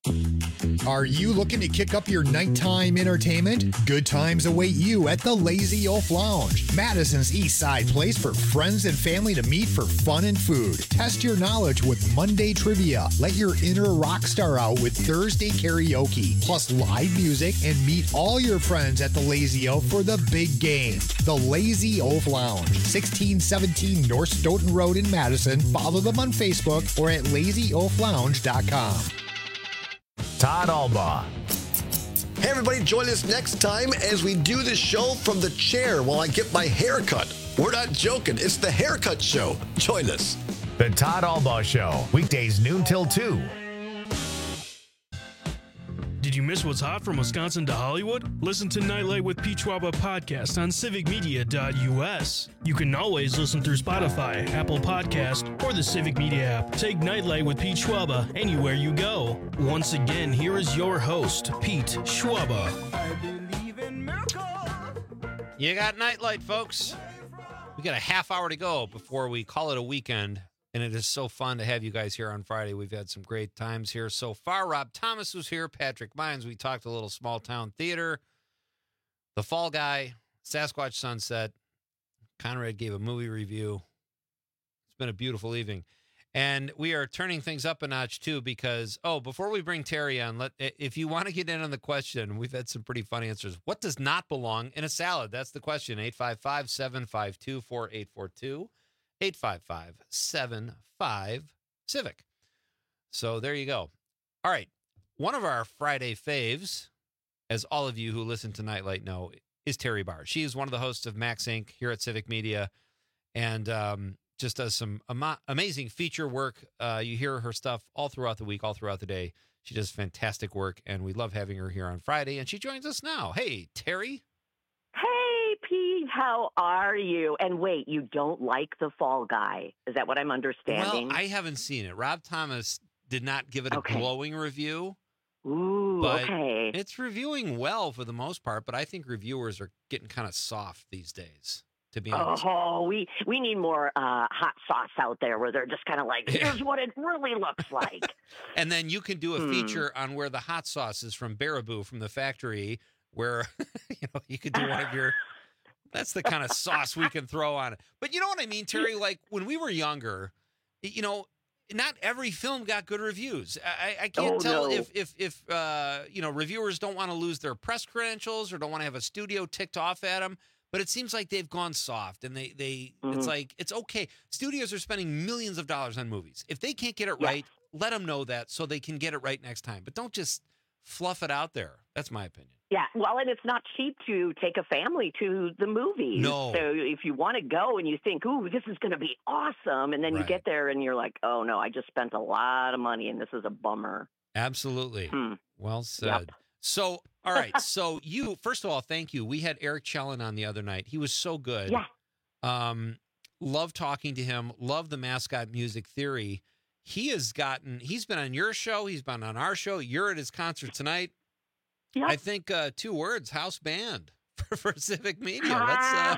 Are you looking to kick up your nighttime entertainment? Good times await you at the Lazy Oaf Lounge, Madison's East Side place for friends and family to meet for fun and food. Test your knowledge with Monday trivia. Let your inner rock star out with Thursday karaoke, plus live music, and meet all your friends at the Lazy Oaf for the big game. The Lazy Oaf Lounge, sixteen seventeen North Stoughton Road in Madison. Follow them on Facebook or at lazy oaf lounge dot com.
Todd Albaugh.
Hey, everybody, join us next time as we do the show from the chair while I get my hair cut. We're not joking. It's the Haircut Show. Join us.
The Todd Albaugh Show, weekdays noon till two.
Did
Did you miss what's hot from Wisconsin to Hollywood? Listen to Nightlight with Pete Schwaba podcast on civic media dot U S. You can always listen through Spotify, Apple Podcast, or the Civic Media app. Take Nightlight with Pete Schwaba anywhere you go. Once again, here is your host, Pete Schwaba.
You got Nightlight, folks. We got a half hour to go before we call it a weekend. And it is so fun to have you guys here on Friday. We've had some great times here so far. Rob Thomas was here. Patrick Mines. We talked a little small town theater. The Fall Guy. Sasquatch Sunset. Conrad gave a movie review. It's been a beautiful evening. And we are turning things up a notch, too, because, oh, before we bring Terry on, let if you want to get in on the question, we've had some pretty fun answers. What does not belong in a salad? That's the question. eight five five, seven five two, four eight four two. eight five five, seven five, Civic. So there you go. All right. One of our Friday faves, as all of you who listen to Nightlight know, is Terry Barr. She is one of the hosts of Max Incorporated here at Civic Media and um, just does some ama- amazing feature work. Uh, you hear her stuff all throughout the week, all throughout the day. She does fantastic work, and we love having her here on Friday. And she joins us now. Hey, Terry.
Hey, Pete, how are you? And wait, you don't like The Fall Guy. Is that what I'm understanding?
Well, I haven't seen it. Rob Thomas did not give it a
Okay.
glowing review.
Ooh,
but
okay.
It's reviewing well for the most part, but I think reviewers are getting kind of soft these days, to be honest.
Oh, we, we need more uh, hot sauce out there where they're just kind of like, here's what it really looks like.
And then you can do a
Hmm.
feature on where the hot sauce is from Baraboo, from the factory, where you know you could do one of your. That's the kind of sauce we can throw on it. But you know what I mean, Terry? Like when we were younger, you know, not every film got good reviews. I, I can't
Oh,
tell
no.
if if if uh, you know reviewers don't want to lose their press credentials or don't want to have a studio ticked off at them. But it seems like they've gone soft, and they they it's
Mhm.
like it's okay. Studios are spending millions of dollars on movies. If they can't get it
Yes.
right, let them know that so they can get it right next time. But don't just fluff it out there. That's my opinion.
Yeah, well, and it's not cheap to take a family to the movies.
No.
So if you want to go and you think, ooh, this is going to be awesome, and then you
Right.
get there and you're like, oh, no, I just spent a lot of money and this is a bummer.
Absolutely.
Hmm.
Well said. So, all right. So you, first of all, thank you. We had Eric Chellen on the other night. He was so good.
Yeah.
Um, love talking to him. Love the mascot music theory. He has gotten, he's been on your show. He's been on our show. You're at his concert tonight.
Yep.
I think uh, two words, house band for, for Civic Media. Let's uh,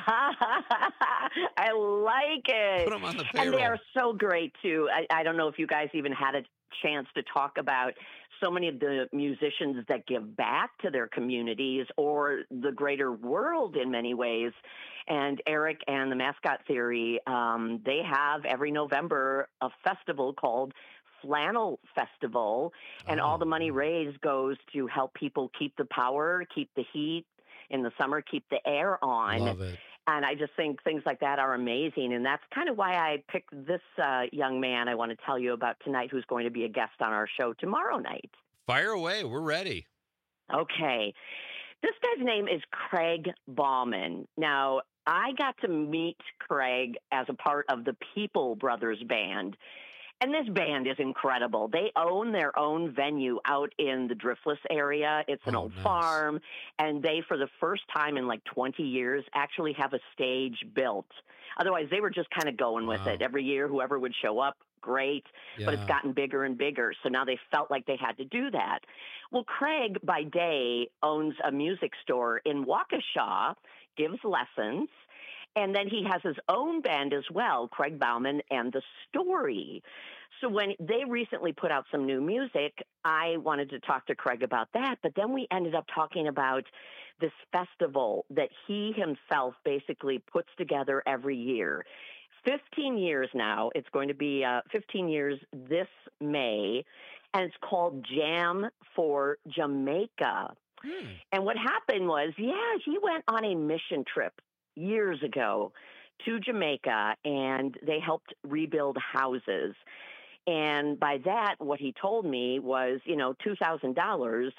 I like it.
put him on the
And they
payroll.
are so great, too. I, I don't know if you guys even had a chance to talk about so many of the musicians that give back to their communities or the greater world in many ways. And Eric and the Mascot Theory, um, they have every November a festival called Flannel Festival, and all the money raised goes to help people keep the power, keep the heat in the summer, keep the air on.
Love it.
And I just think things like that are amazing. And that's kind of why I picked this uh, young man I want to tell you about tonight, who's going to be a guest on our show tomorrow night.
Fire away. We're ready.
Okay. This guy's name is Craig Bauman. Now, I got to meet Craig as a part of the People Brothers Band. And this band is incredible. They own their own venue out in the Driftless area. It's an
Oh,
old
nice.
farm, and they, for the first time in like twenty years, actually have a stage built. Otherwise, they were just kind of going with
Wow.
it. Every year, whoever would show up, great, but it's
Yeah.
gotten bigger and bigger. So now they felt like they had to do that. Well, Craig, by day, owns a music store in Waukesha, gives lessons, and then he has his own band as well, Craig Bauman and the Story. So when they recently put out some new music, I wanted to talk to Craig about that. But then we ended up talking about this festival that he himself basically puts together every year. fifteen years now. It's going to be uh, fifteen years this May. And it's called Jam for Jamaica.
Hmm.
And what happened was, yeah, he went on a mission trip years ago to Jamaica, and they helped rebuild houses. And by that, what he told me was, you know, two thousand dollars,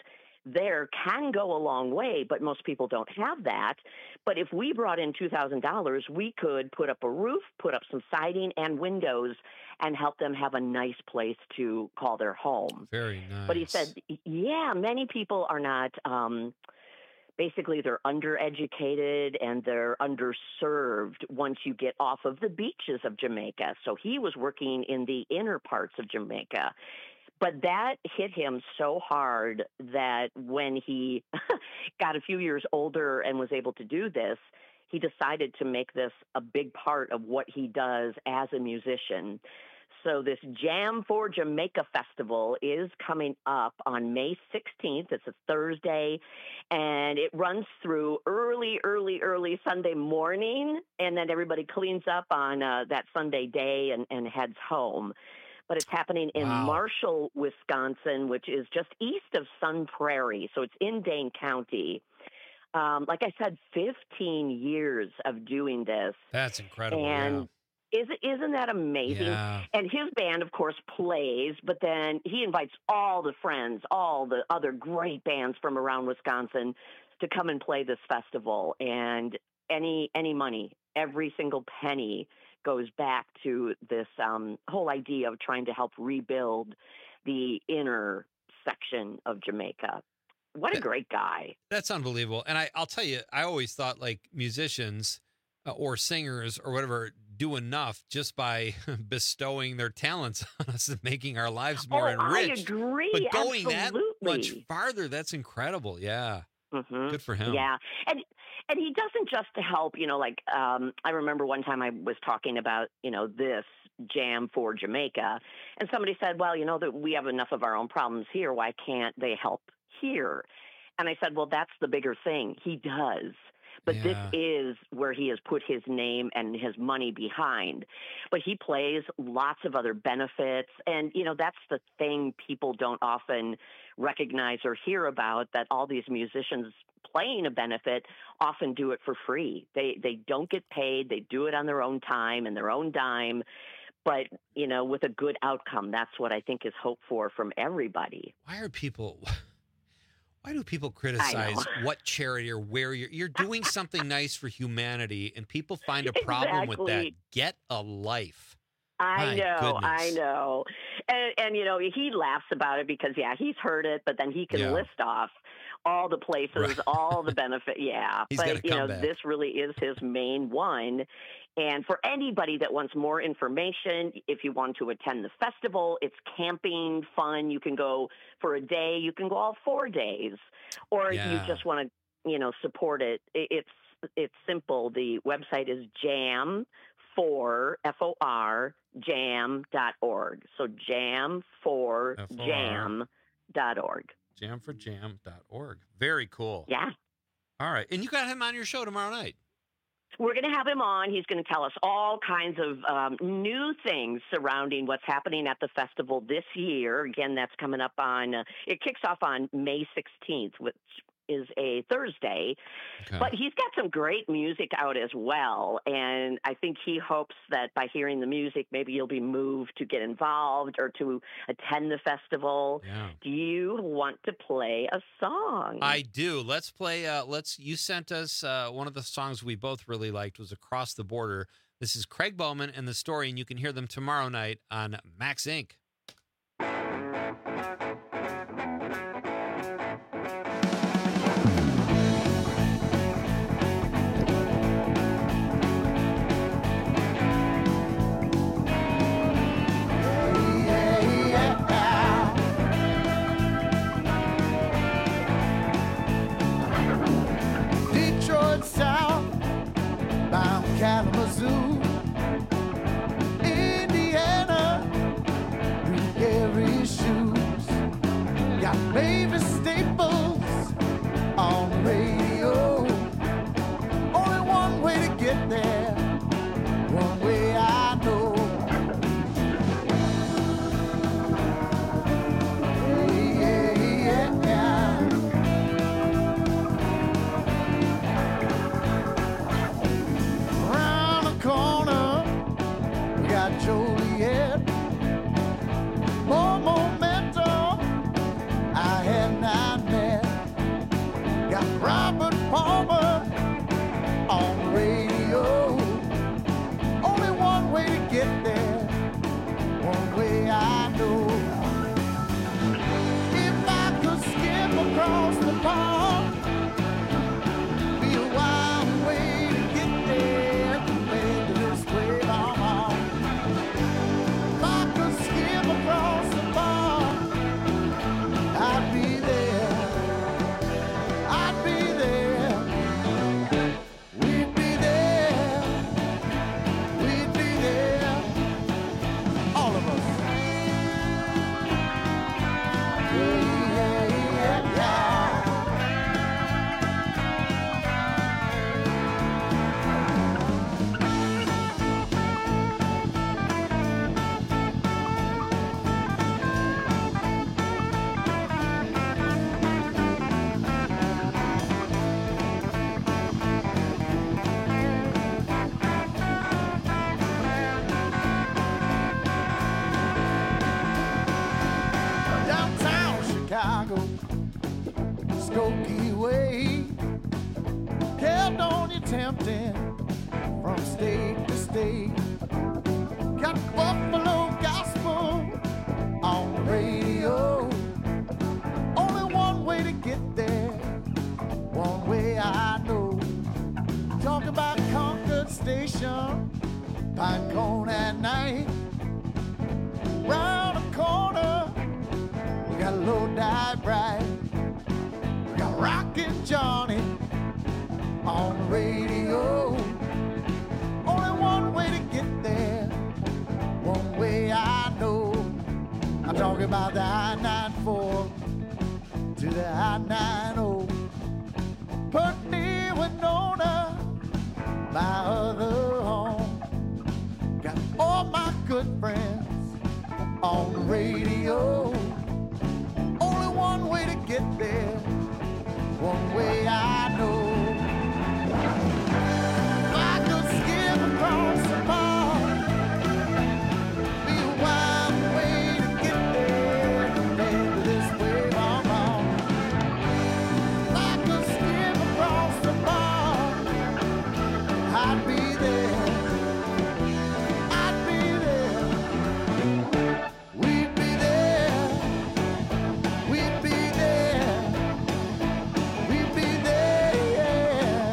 there can go a long way, but most people don't have that. But if we brought in two thousand dollars, we could put up a roof, put up some siding and windows, and help them have a nice place to call their home.
Very nice.
But he said, yeah, many people are not, um, basically they're undereducated and they're underserved once you get off of the beaches of Jamaica. So he was working in the inner parts of Jamaica. But that hit him so hard that when he got a few years older and was able to do this, he decided to make this a big part of what he does as a musician. So this Jam for Jamaica Festival is coming up on May sixteenth. It's a Thursday, and it runs through early, early, early Sunday morning, and then everybody cleans up on uh, that Sunday day and, and heads home. But it's happening in
Wow.
Marshall, Wisconsin, which is just east of Sun Prairie. So it's in Dane County. Um, like I said, fifteen years of doing this.
That's incredible.
And is, isn't that amazing?
Yeah.
And his band, of course, plays, but then he invites all the friends, all the other great bands from around Wisconsin to come and play this festival. And any any money, every single penny goes back to this um, whole idea of trying to help rebuild the inner section of Jamaica. What a great guy.
That's unbelievable. And I, I'll tell you, I always thought like musicians uh, or singers or whatever do enough just by bestowing their talents on us and making our lives more
Oh, I
enriched.
agree.
But going that much
Absolutely.
farther, that's incredible. Yeah.
Mhm.
Good for him.
Yeah. And and he doesn't just to help, you know, like um, I remember one time I was talking about, you know, this Jam for Jamaica, and somebody said, well, you know, that we have enough of our own problems here. Why can't they help here? And I said, well, that's the bigger thing. He does. But
Yeah.
this is where he has put his name and his money behind. But he plays lots of other benefits. And, you know, that's the thing people don't often recognize or hear about, that all these musicians playing a benefit often do it for free. They they don't get paid. They do it on their own time and their own dime. But, you know, with a good outcome, that's what I think is hoped for from everybody.
Why are people... Why do people criticize what charity or where you're you're doing something nice for humanity, and people find a problem with that?
Exactly.
Get a life.
I
My
know, I
goodness.
know. And, and, you know, he laughs about it because, yeah, he's heard it, but then he can
Yeah.
list off all the places,
Right.
all the benefit. Yeah.
He's got a
but, you know,
comeback.
this really is his main one. And for anybody that wants more information, if you want to attend the festival, it's camping fun. You can go for a day. You can go all four days. Or if
Yeah.
you just want to, you know, support it, it it's it's simple. The website is jam for F O R jam dot org. So jam for
F O R.
jam dot org.
jam for jam dot org. Very cool.
Yeah.
All right. And you got him on your show tomorrow night.
We're going to have him on. He's going to tell us all kinds of um, new things surrounding what's happening at the festival this year. Again, that's coming up on, uh, it kicks off on May sixteenth, which is a Thursday.
Okay.
But he's got some great music out as well. And I think he hopes that by hearing the music, maybe you'll be moved to get involved or to attend the festival.
Yeah.
Do you want to play a song?
I do. Let's play. Uh, let's. You sent us uh, one of the songs we both really liked was "Across the Border." This is Craig Bowman and the Story, and you can hear them tomorrow night on Max Incorporated.
Detroit South, bound Kalamazoo, Indiana, Green Gary shoes. Got Mavis Staples on the radio. Only one way to get there, one way I know. Yeah, yeah, yeah. Round the corner Got Robert Palmer on the radio. Only one way to get there, one way I know. If I could skip across the pond, be a wild way to get there, compared to this way I'm on. If I could skip across the pond, I'd be there. I'd be there. We'd be there. We'd be there. All of us. Yeah, yeah, yeah, downtown Chicago, Skokie Way. Caledonia tempting from state to state. Got Buffalo Gospel on the radio. Only one way to get there, one way I know. Talk about Concord Station, Pinecone at night. Round the corner, we got Lodi Bright. We got Rockin' Johnny on the radio. Only one way to get there, one way I know. I'm talking about the I ninety-four to the I ninety. Putney, Winona, my other home. Got all my good friends on the radio. Only one way to get there, one way I know. If I could skip across the pond, be a wild way to get there, compared to this way I'm on. If I could skip across the pond, I'd be there. I'd be there. We'd be there. We'd be there. We'd be there.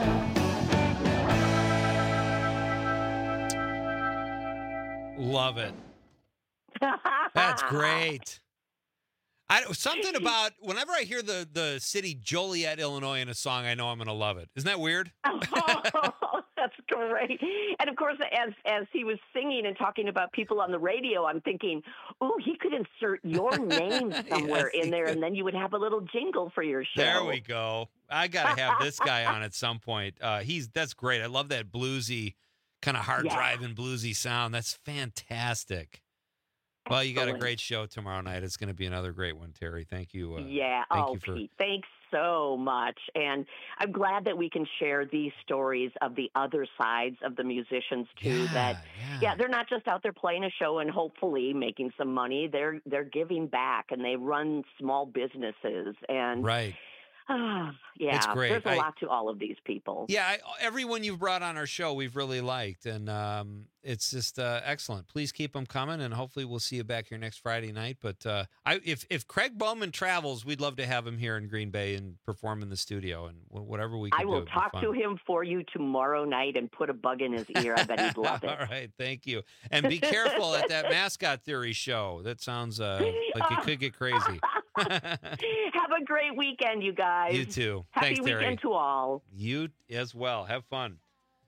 Love it. That's great. I something about whenever I hear the the city Joliet, Illinois in a song, I know I'm going to love it. Isn't that weird?
Oh, that's great. And of course, as as he was singing and talking about people on the radio, I'm thinking, oh, he could insert your name somewhere
Yes,
in
he
there,
could.
and then you would have a little jingle for your show.
There we go. I got to have this guy on at some point. Uh, he's that's great. I love that bluesy, kind of hard
Yeah.
driving bluesy sound. That's fantastic. Well, you got a
Excellent.
great show tomorrow night. It's going to be another great one, Terry. Thank you. Uh,
Yeah.
Thank
Oh,
you for
Pete, thanks so much. And I'm glad that we can share these stories of the other sides of the musicians too.
Yeah,
that yeah. they're not just out there playing a show and hopefully making some money. They're they're giving back, and they run small businesses. And
right.
ah, yeah,
It's great.
there's a
I-
lot to all of these people.
Yeah, I, everyone you've brought on our show, we've really liked, and um, it's just uh, excellent. Please keep them coming, and hopefully we'll see you back here next Friday night. But uh, I, if if Craig Bowman travels, we'd love to have him here in Green Bay and perform in the studio and wh- whatever we can
I
do.
will
it'd be
talk
fun.
to him for you tomorrow night and put a bug in his ear. I bet he'd love it.
All right, thank you, and be careful at that mascot theory show. That sounds uh, like it could get crazy.
Have a great weekend, you guys.
You too.
Happy
Thanks,
weekend
Terry.
to all.
You as well. Have fun.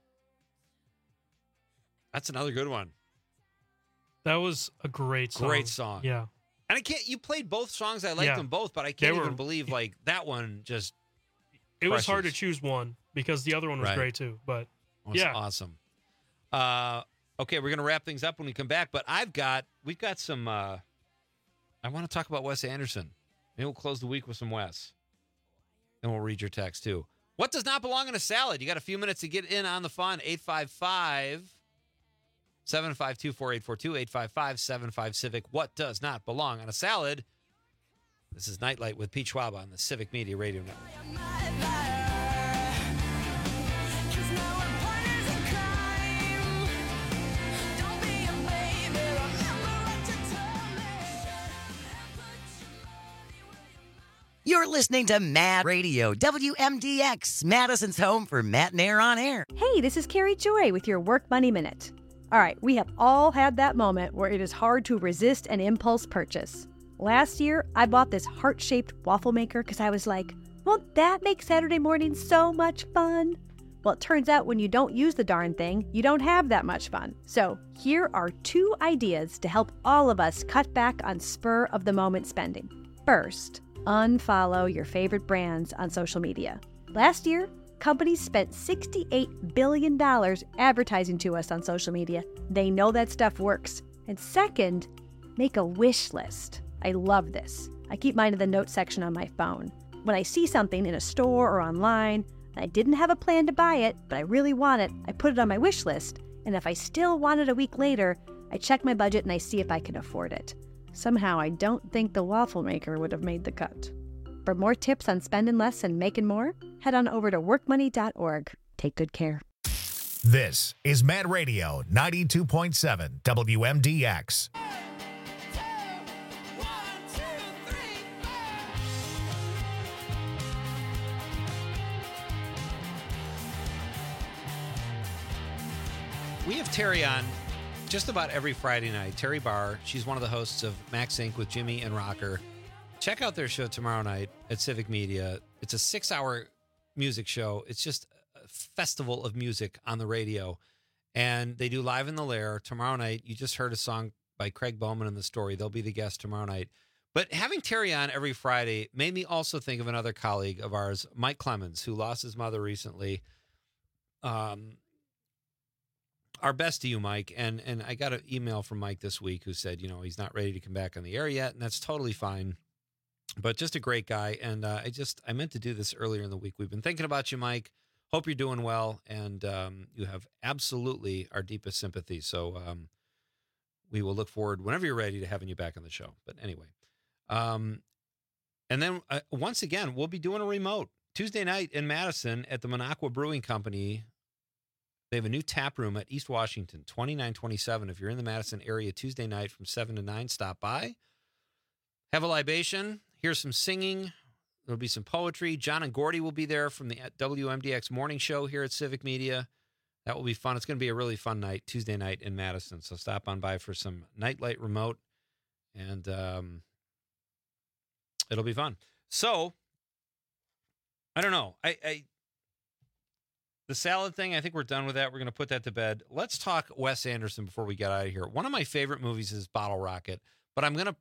That's another good one.
That was a great song.
Great song.
Yeah.
And I can't. You played both songs. I liked
Yeah.
them both, but I
They
can't
were-
even believe like that one just.
It was hard to
crushes.
choose one because the other one was
Right.
great too. But
Was
yeah,
awesome. Uh, okay, we're gonna wrap things up when we come back. But I've got we've got some. Uh, I want to talk about Wes Anderson. Maybe we'll close the week with some Wes, and we'll read your text too. What does not belong in a salad? You got a few minutes to get in on the fun. eight five five, seven five two, four eight four two, eight five five, seven five Civic. What does not belong on a salad? This is Nightlight with Pete Schwab on the Civic Media Radio Network.
listening to Mad Radio, W M D X, Madison's home for Matt and Air on Air.
Hey, this is Carrie Joy with your Work Money Minute. All right, we have all had that moment where it is hard to resist an impulse purchase. Last year, I bought this heart-shaped waffle maker because I was like, won't that make Saturday morning so much fun? Well, it turns out when you don't use the darn thing, you don't have that much fun. So here are two ideas to help all of us cut back on spur-of-the-moment spending. First, unfollow your favorite brands on social media. Last year, companies spent sixty-eight billion dollars advertising to us on social media. They know that stuff works. And second, make a wish list. I love this. I keep mine in the notes section on my phone. When I see something in a store or online, and I didn't have a plan to buy it, but I really want it, I put it on my wish list. And if I still want it a week later, I check my budget and I see if I can afford it. Somehow, I don't think the waffle maker would have made the cut. For more tips on spending less and making more, head on over to work money dot org. Take good care.
This is Mad Radio ninety-two point seven W M D X.
We have Terry on just about every Friday night. Terry Barr, she's one of the hosts of Max Incorporated with Jimmy and Rocker. Check out their show tomorrow night at Civic Media. It's a six-hour music show. It's just a festival of music on the radio. And they do Live in the Lair tomorrow night. You just heard a song by Craig Bowman in The Story. They'll be the guest tomorrow night. But having Terry on every Friday made me also think of another colleague of ours, Mike Clemens, who lost his mother recently. Um... Our best to you, Mike. And and I got an email from Mike this week who said, you know, he's not ready to come back on the air yet, and that's totally fine. But just a great guy. And uh, I just, I meant to do this earlier in the week. We've been thinking about you, Mike. Hope you're doing well. And um, you have absolutely our deepest sympathy. So um, we will look forward whenever you're ready to having you back on the show. But anyway. Um, and then uh, once again, we'll be doing a remote Tuesday night in Madison at the Minocqua Brewing Company. They have a new tap room at East Washington, twenty-nine twenty-seven. If you're in the Madison area Tuesday night from seven to nine, stop by. Have a libation. Hear some singing. There'll be some poetry. John and Gordy will be there from the W M D X morning show here at Civic Media. That will be fun. It's going to be a really fun night, Tuesday night in Madison. So stop on by for some Nightlight Remote, and um, it'll be fun. So, I don't know. I... I The salad thing, I think we're done with that. We're going to put that to bed. Let's talk Wes Anderson before we get out of here. One of my favorite movies is Bottle Rocket, but I'm going to...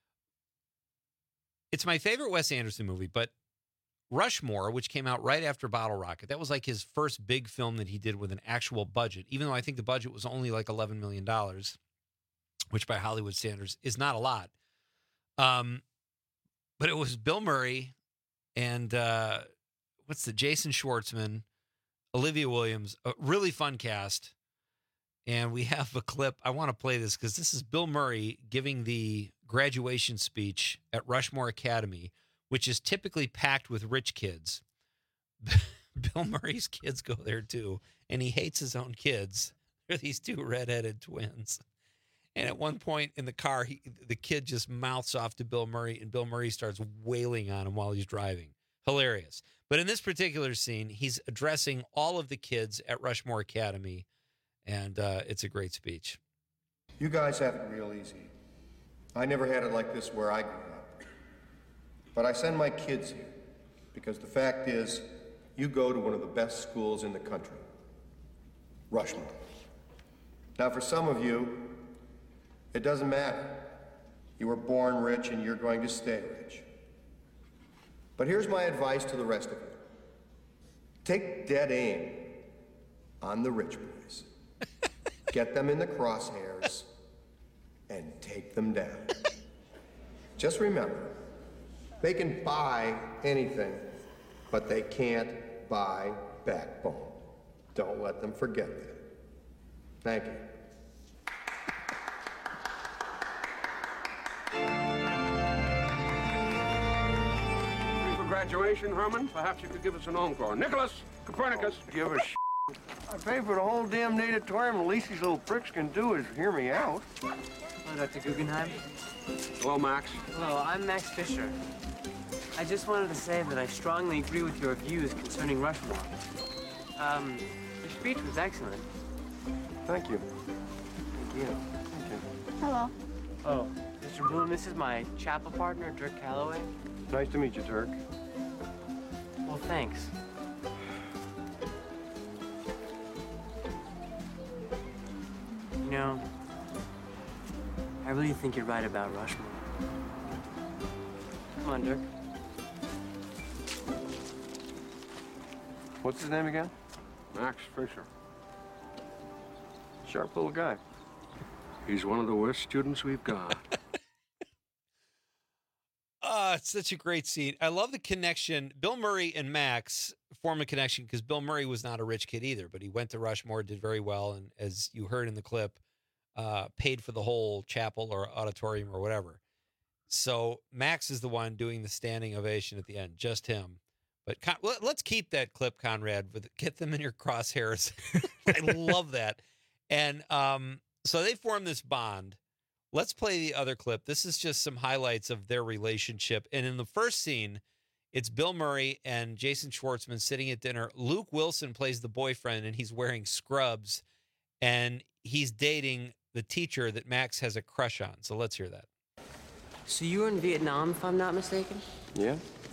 It's my favorite Wes Anderson movie, but Rushmore, which came out right after Bottle Rocket, that was like his first big film that he did with an actual budget, even though I think the budget was only like eleven million dollars, which by Hollywood standards is not a lot. Um, but it was Bill Murray and uh, what's the Jason Schwartzman, Olivia Williams, a really fun cast. And we have a clip. I want to play this because this is Bill Murray giving the graduation speech at Rushmore Academy, which is typically packed with rich kids. Bill Murray's kids go there too, and he hates his own kids. They're these two redheaded twins. And at one point in the car, he, the kid just mouths off to Bill Murray, and Bill Murray starts wailing on him while he's driving. Hilarious. But in this particular scene, he's addressing all of the kids at Rushmore Academy, and uh, it's a great speech.
You guys have it real easy. I never had it like this where I grew up. But I send my kids here because the fact is, you go to one of the best schools in the country, Rushmore. Now, for some of you, it doesn't matter. You were born rich and you're going to stay rich. But here's my advice to the rest of you. Take dead aim on the rich boys. Get them in the crosshairs and take them down. Just remember, they can buy anything, but they can't buy backbone. Don't let them forget that. Thank you.
Graduation, Herman? Perhaps you could give us an encore. Nicholas Copernicus.
Oh, give a sh**. I pay for the whole damn natatorium, and the least these little pricks can do is hear me out.
Hello, Doctor Guggenheim.
Hello, Max.
Hello, I'm Max Fisher.
I just wanted to say that I strongly agree with your views concerning Rushmore. Um, your speech was excellent.
Thank you.
Thank you.
Thank you.
Hello.
Oh, Mister Bloom, this is my chapel partner, Dirk Calloway.
Nice to meet you, Dirk.
Well, thanks. You know, I really think you're right about Rushmore. Come on, Dirk.
What's his name again?
Max Fisher.
Sharp little guy.
He's one of the worst students we've got.
Oh, it's such a great scene. I love the connection. Bill Murray and Max form a connection because Bill Murray was not a rich kid either, but he went to Rushmore, did very well, and as you heard in the clip, uh, paid for the whole chapel or auditorium or whatever. So Max is the one doing the standing ovation at the end, just him. But Con- let's keep that clip, Conrad. With get them in your crosshairs. I love that. And um, so they form this bond. Let's play the other clip. This is just some highlights of their relationship. And in the first scene, it's Bill Murray and Jason Schwartzman sitting at dinner. Luke Wilson plays the boyfriend, and he's wearing scrubs, and he's dating the teacher that Max has a crush on. So let's hear that.
So you were in Vietnam, if I'm not mistaken?
Yeah?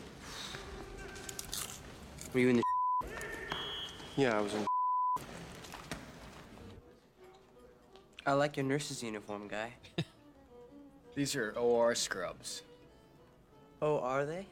Were you in the
Yeah, I was in
I like your nurse's uniform, guy.
These are O R scrubs.
Oh, are they?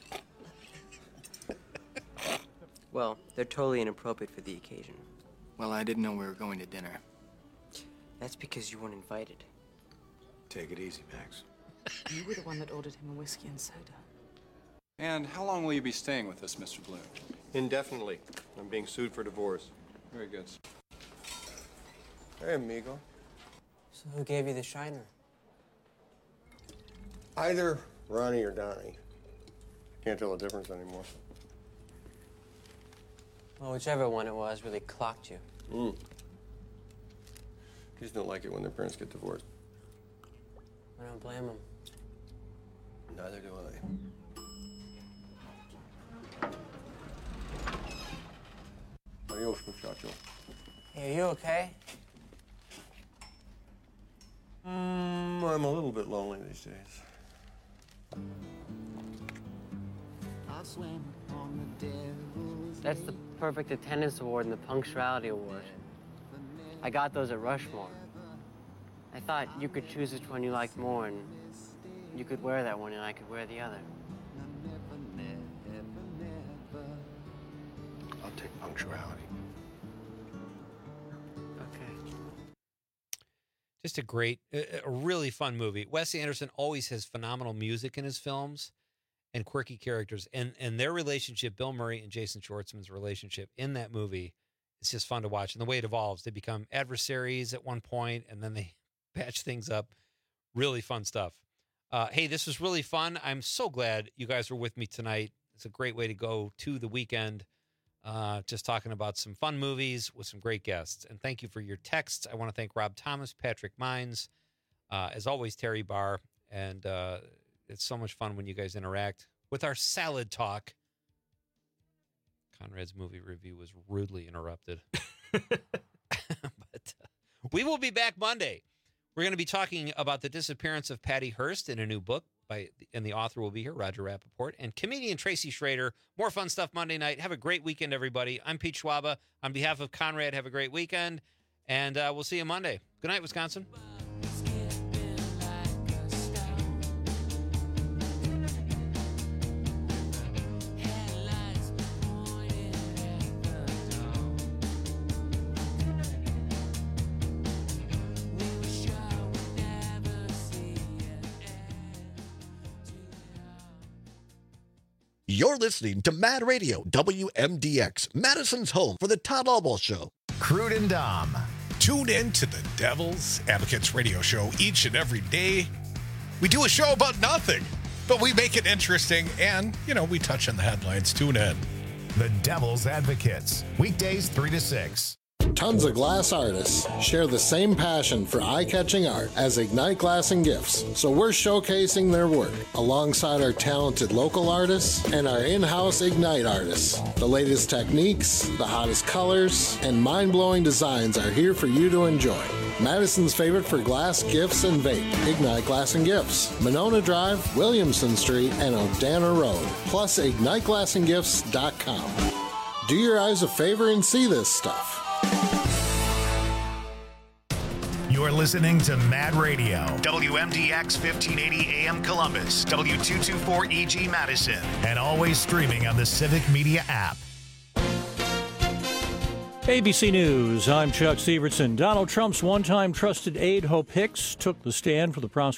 Well, they're totally inappropriate for the occasion.
Well, I didn't know we were going to dinner.
That's because you weren't invited.
Take it easy, Max.
You were the one that ordered him a whiskey and soda.
And how long will you be staying with us, Mister Bloom?
Indefinitely. I'm being sued for divorce.
Very good.
Hey, amigo.
So who gave you the shiner?
Either Ronnie or Donnie. Can't tell the difference anymore.
Well, whichever one it was really clocked you.
Mm. Kids don't like it when their parents get divorced.
I don't blame them.
Neither do I. Adios, muchacho.
Hey, are you okay?
Mm, I'm a little bit lonely these days.
That's the perfect attendance award and the punctuality award. I got those at Rushmore. I thought you could choose which one you liked more, and you could wear that one and I could wear the other.
I'll take punctuality.
Okay.
Just a great, a a really fun movie. Wes Anderson always has phenomenal music in his films and quirky characters. And and their relationship, Bill Murray and Jason Schwartzman's relationship in that movie, it's just fun to watch. And the way it evolves, they become adversaries at one point, and then they patch things up. Really fun stuff. Uh, hey, this was really fun. I'm so glad you guys were with me tonight. It's a great way to go to the weekend. Uh, just talking about some fun movies with some great guests. And thank you for your texts. I want to thank Rob Thomas, Patrick Mines, uh, as always, Terry Barr. And uh, it's so much fun when you guys interact with our salad talk. Conrad's movie review was rudely interrupted. But uh, we will be back Monday. We're going to be talking about the disappearance of Patty Hearst in a new book. By, and the author will be here, Roger Rappaport, and comedian Tracy Schrader. More fun stuff Monday night. Have a great weekend, everybody. I'm Pete Schwaba. On behalf of Conrad, have a great weekend, and uh, we'll see you Monday. Good night, Wisconsin.
You're listening to Mad Radio, W M D X, Madison's home for the Todd Albaugh Show.
Crude and Dom.
Tune in to the Devil's Advocates radio show each and every day. We do a show about nothing, but we make it interesting and, you know, we touch on the headlines. Tune in.
The Devil's Advocates. Weekdays three to six.
Tons of glass artists share the same passion for eye-catching art as Ignite Glass and Gifts, so we're showcasing their work alongside our talented local artists and our in-house Ignite artists. The latest techniques, the hottest colors, and mind-blowing designs are here for you to enjoy. Madison's favorite for glass, gifts, and vape, Ignite Glass and Gifts, Monona Drive, Williamson Street, and Odana Road, plus ignite glass and gifts dot com. Do your eyes a favor and see this stuff.
You're listening to Mad Radio, W M D X fifteen eighty A M Columbus, W two twenty-four E G Madison, and always streaming on the Civic Media app.
A B C News, I'm Chuck Severson. Donald Trump's one-time trusted aide, Hope Hicks, took the stand for the prosecution.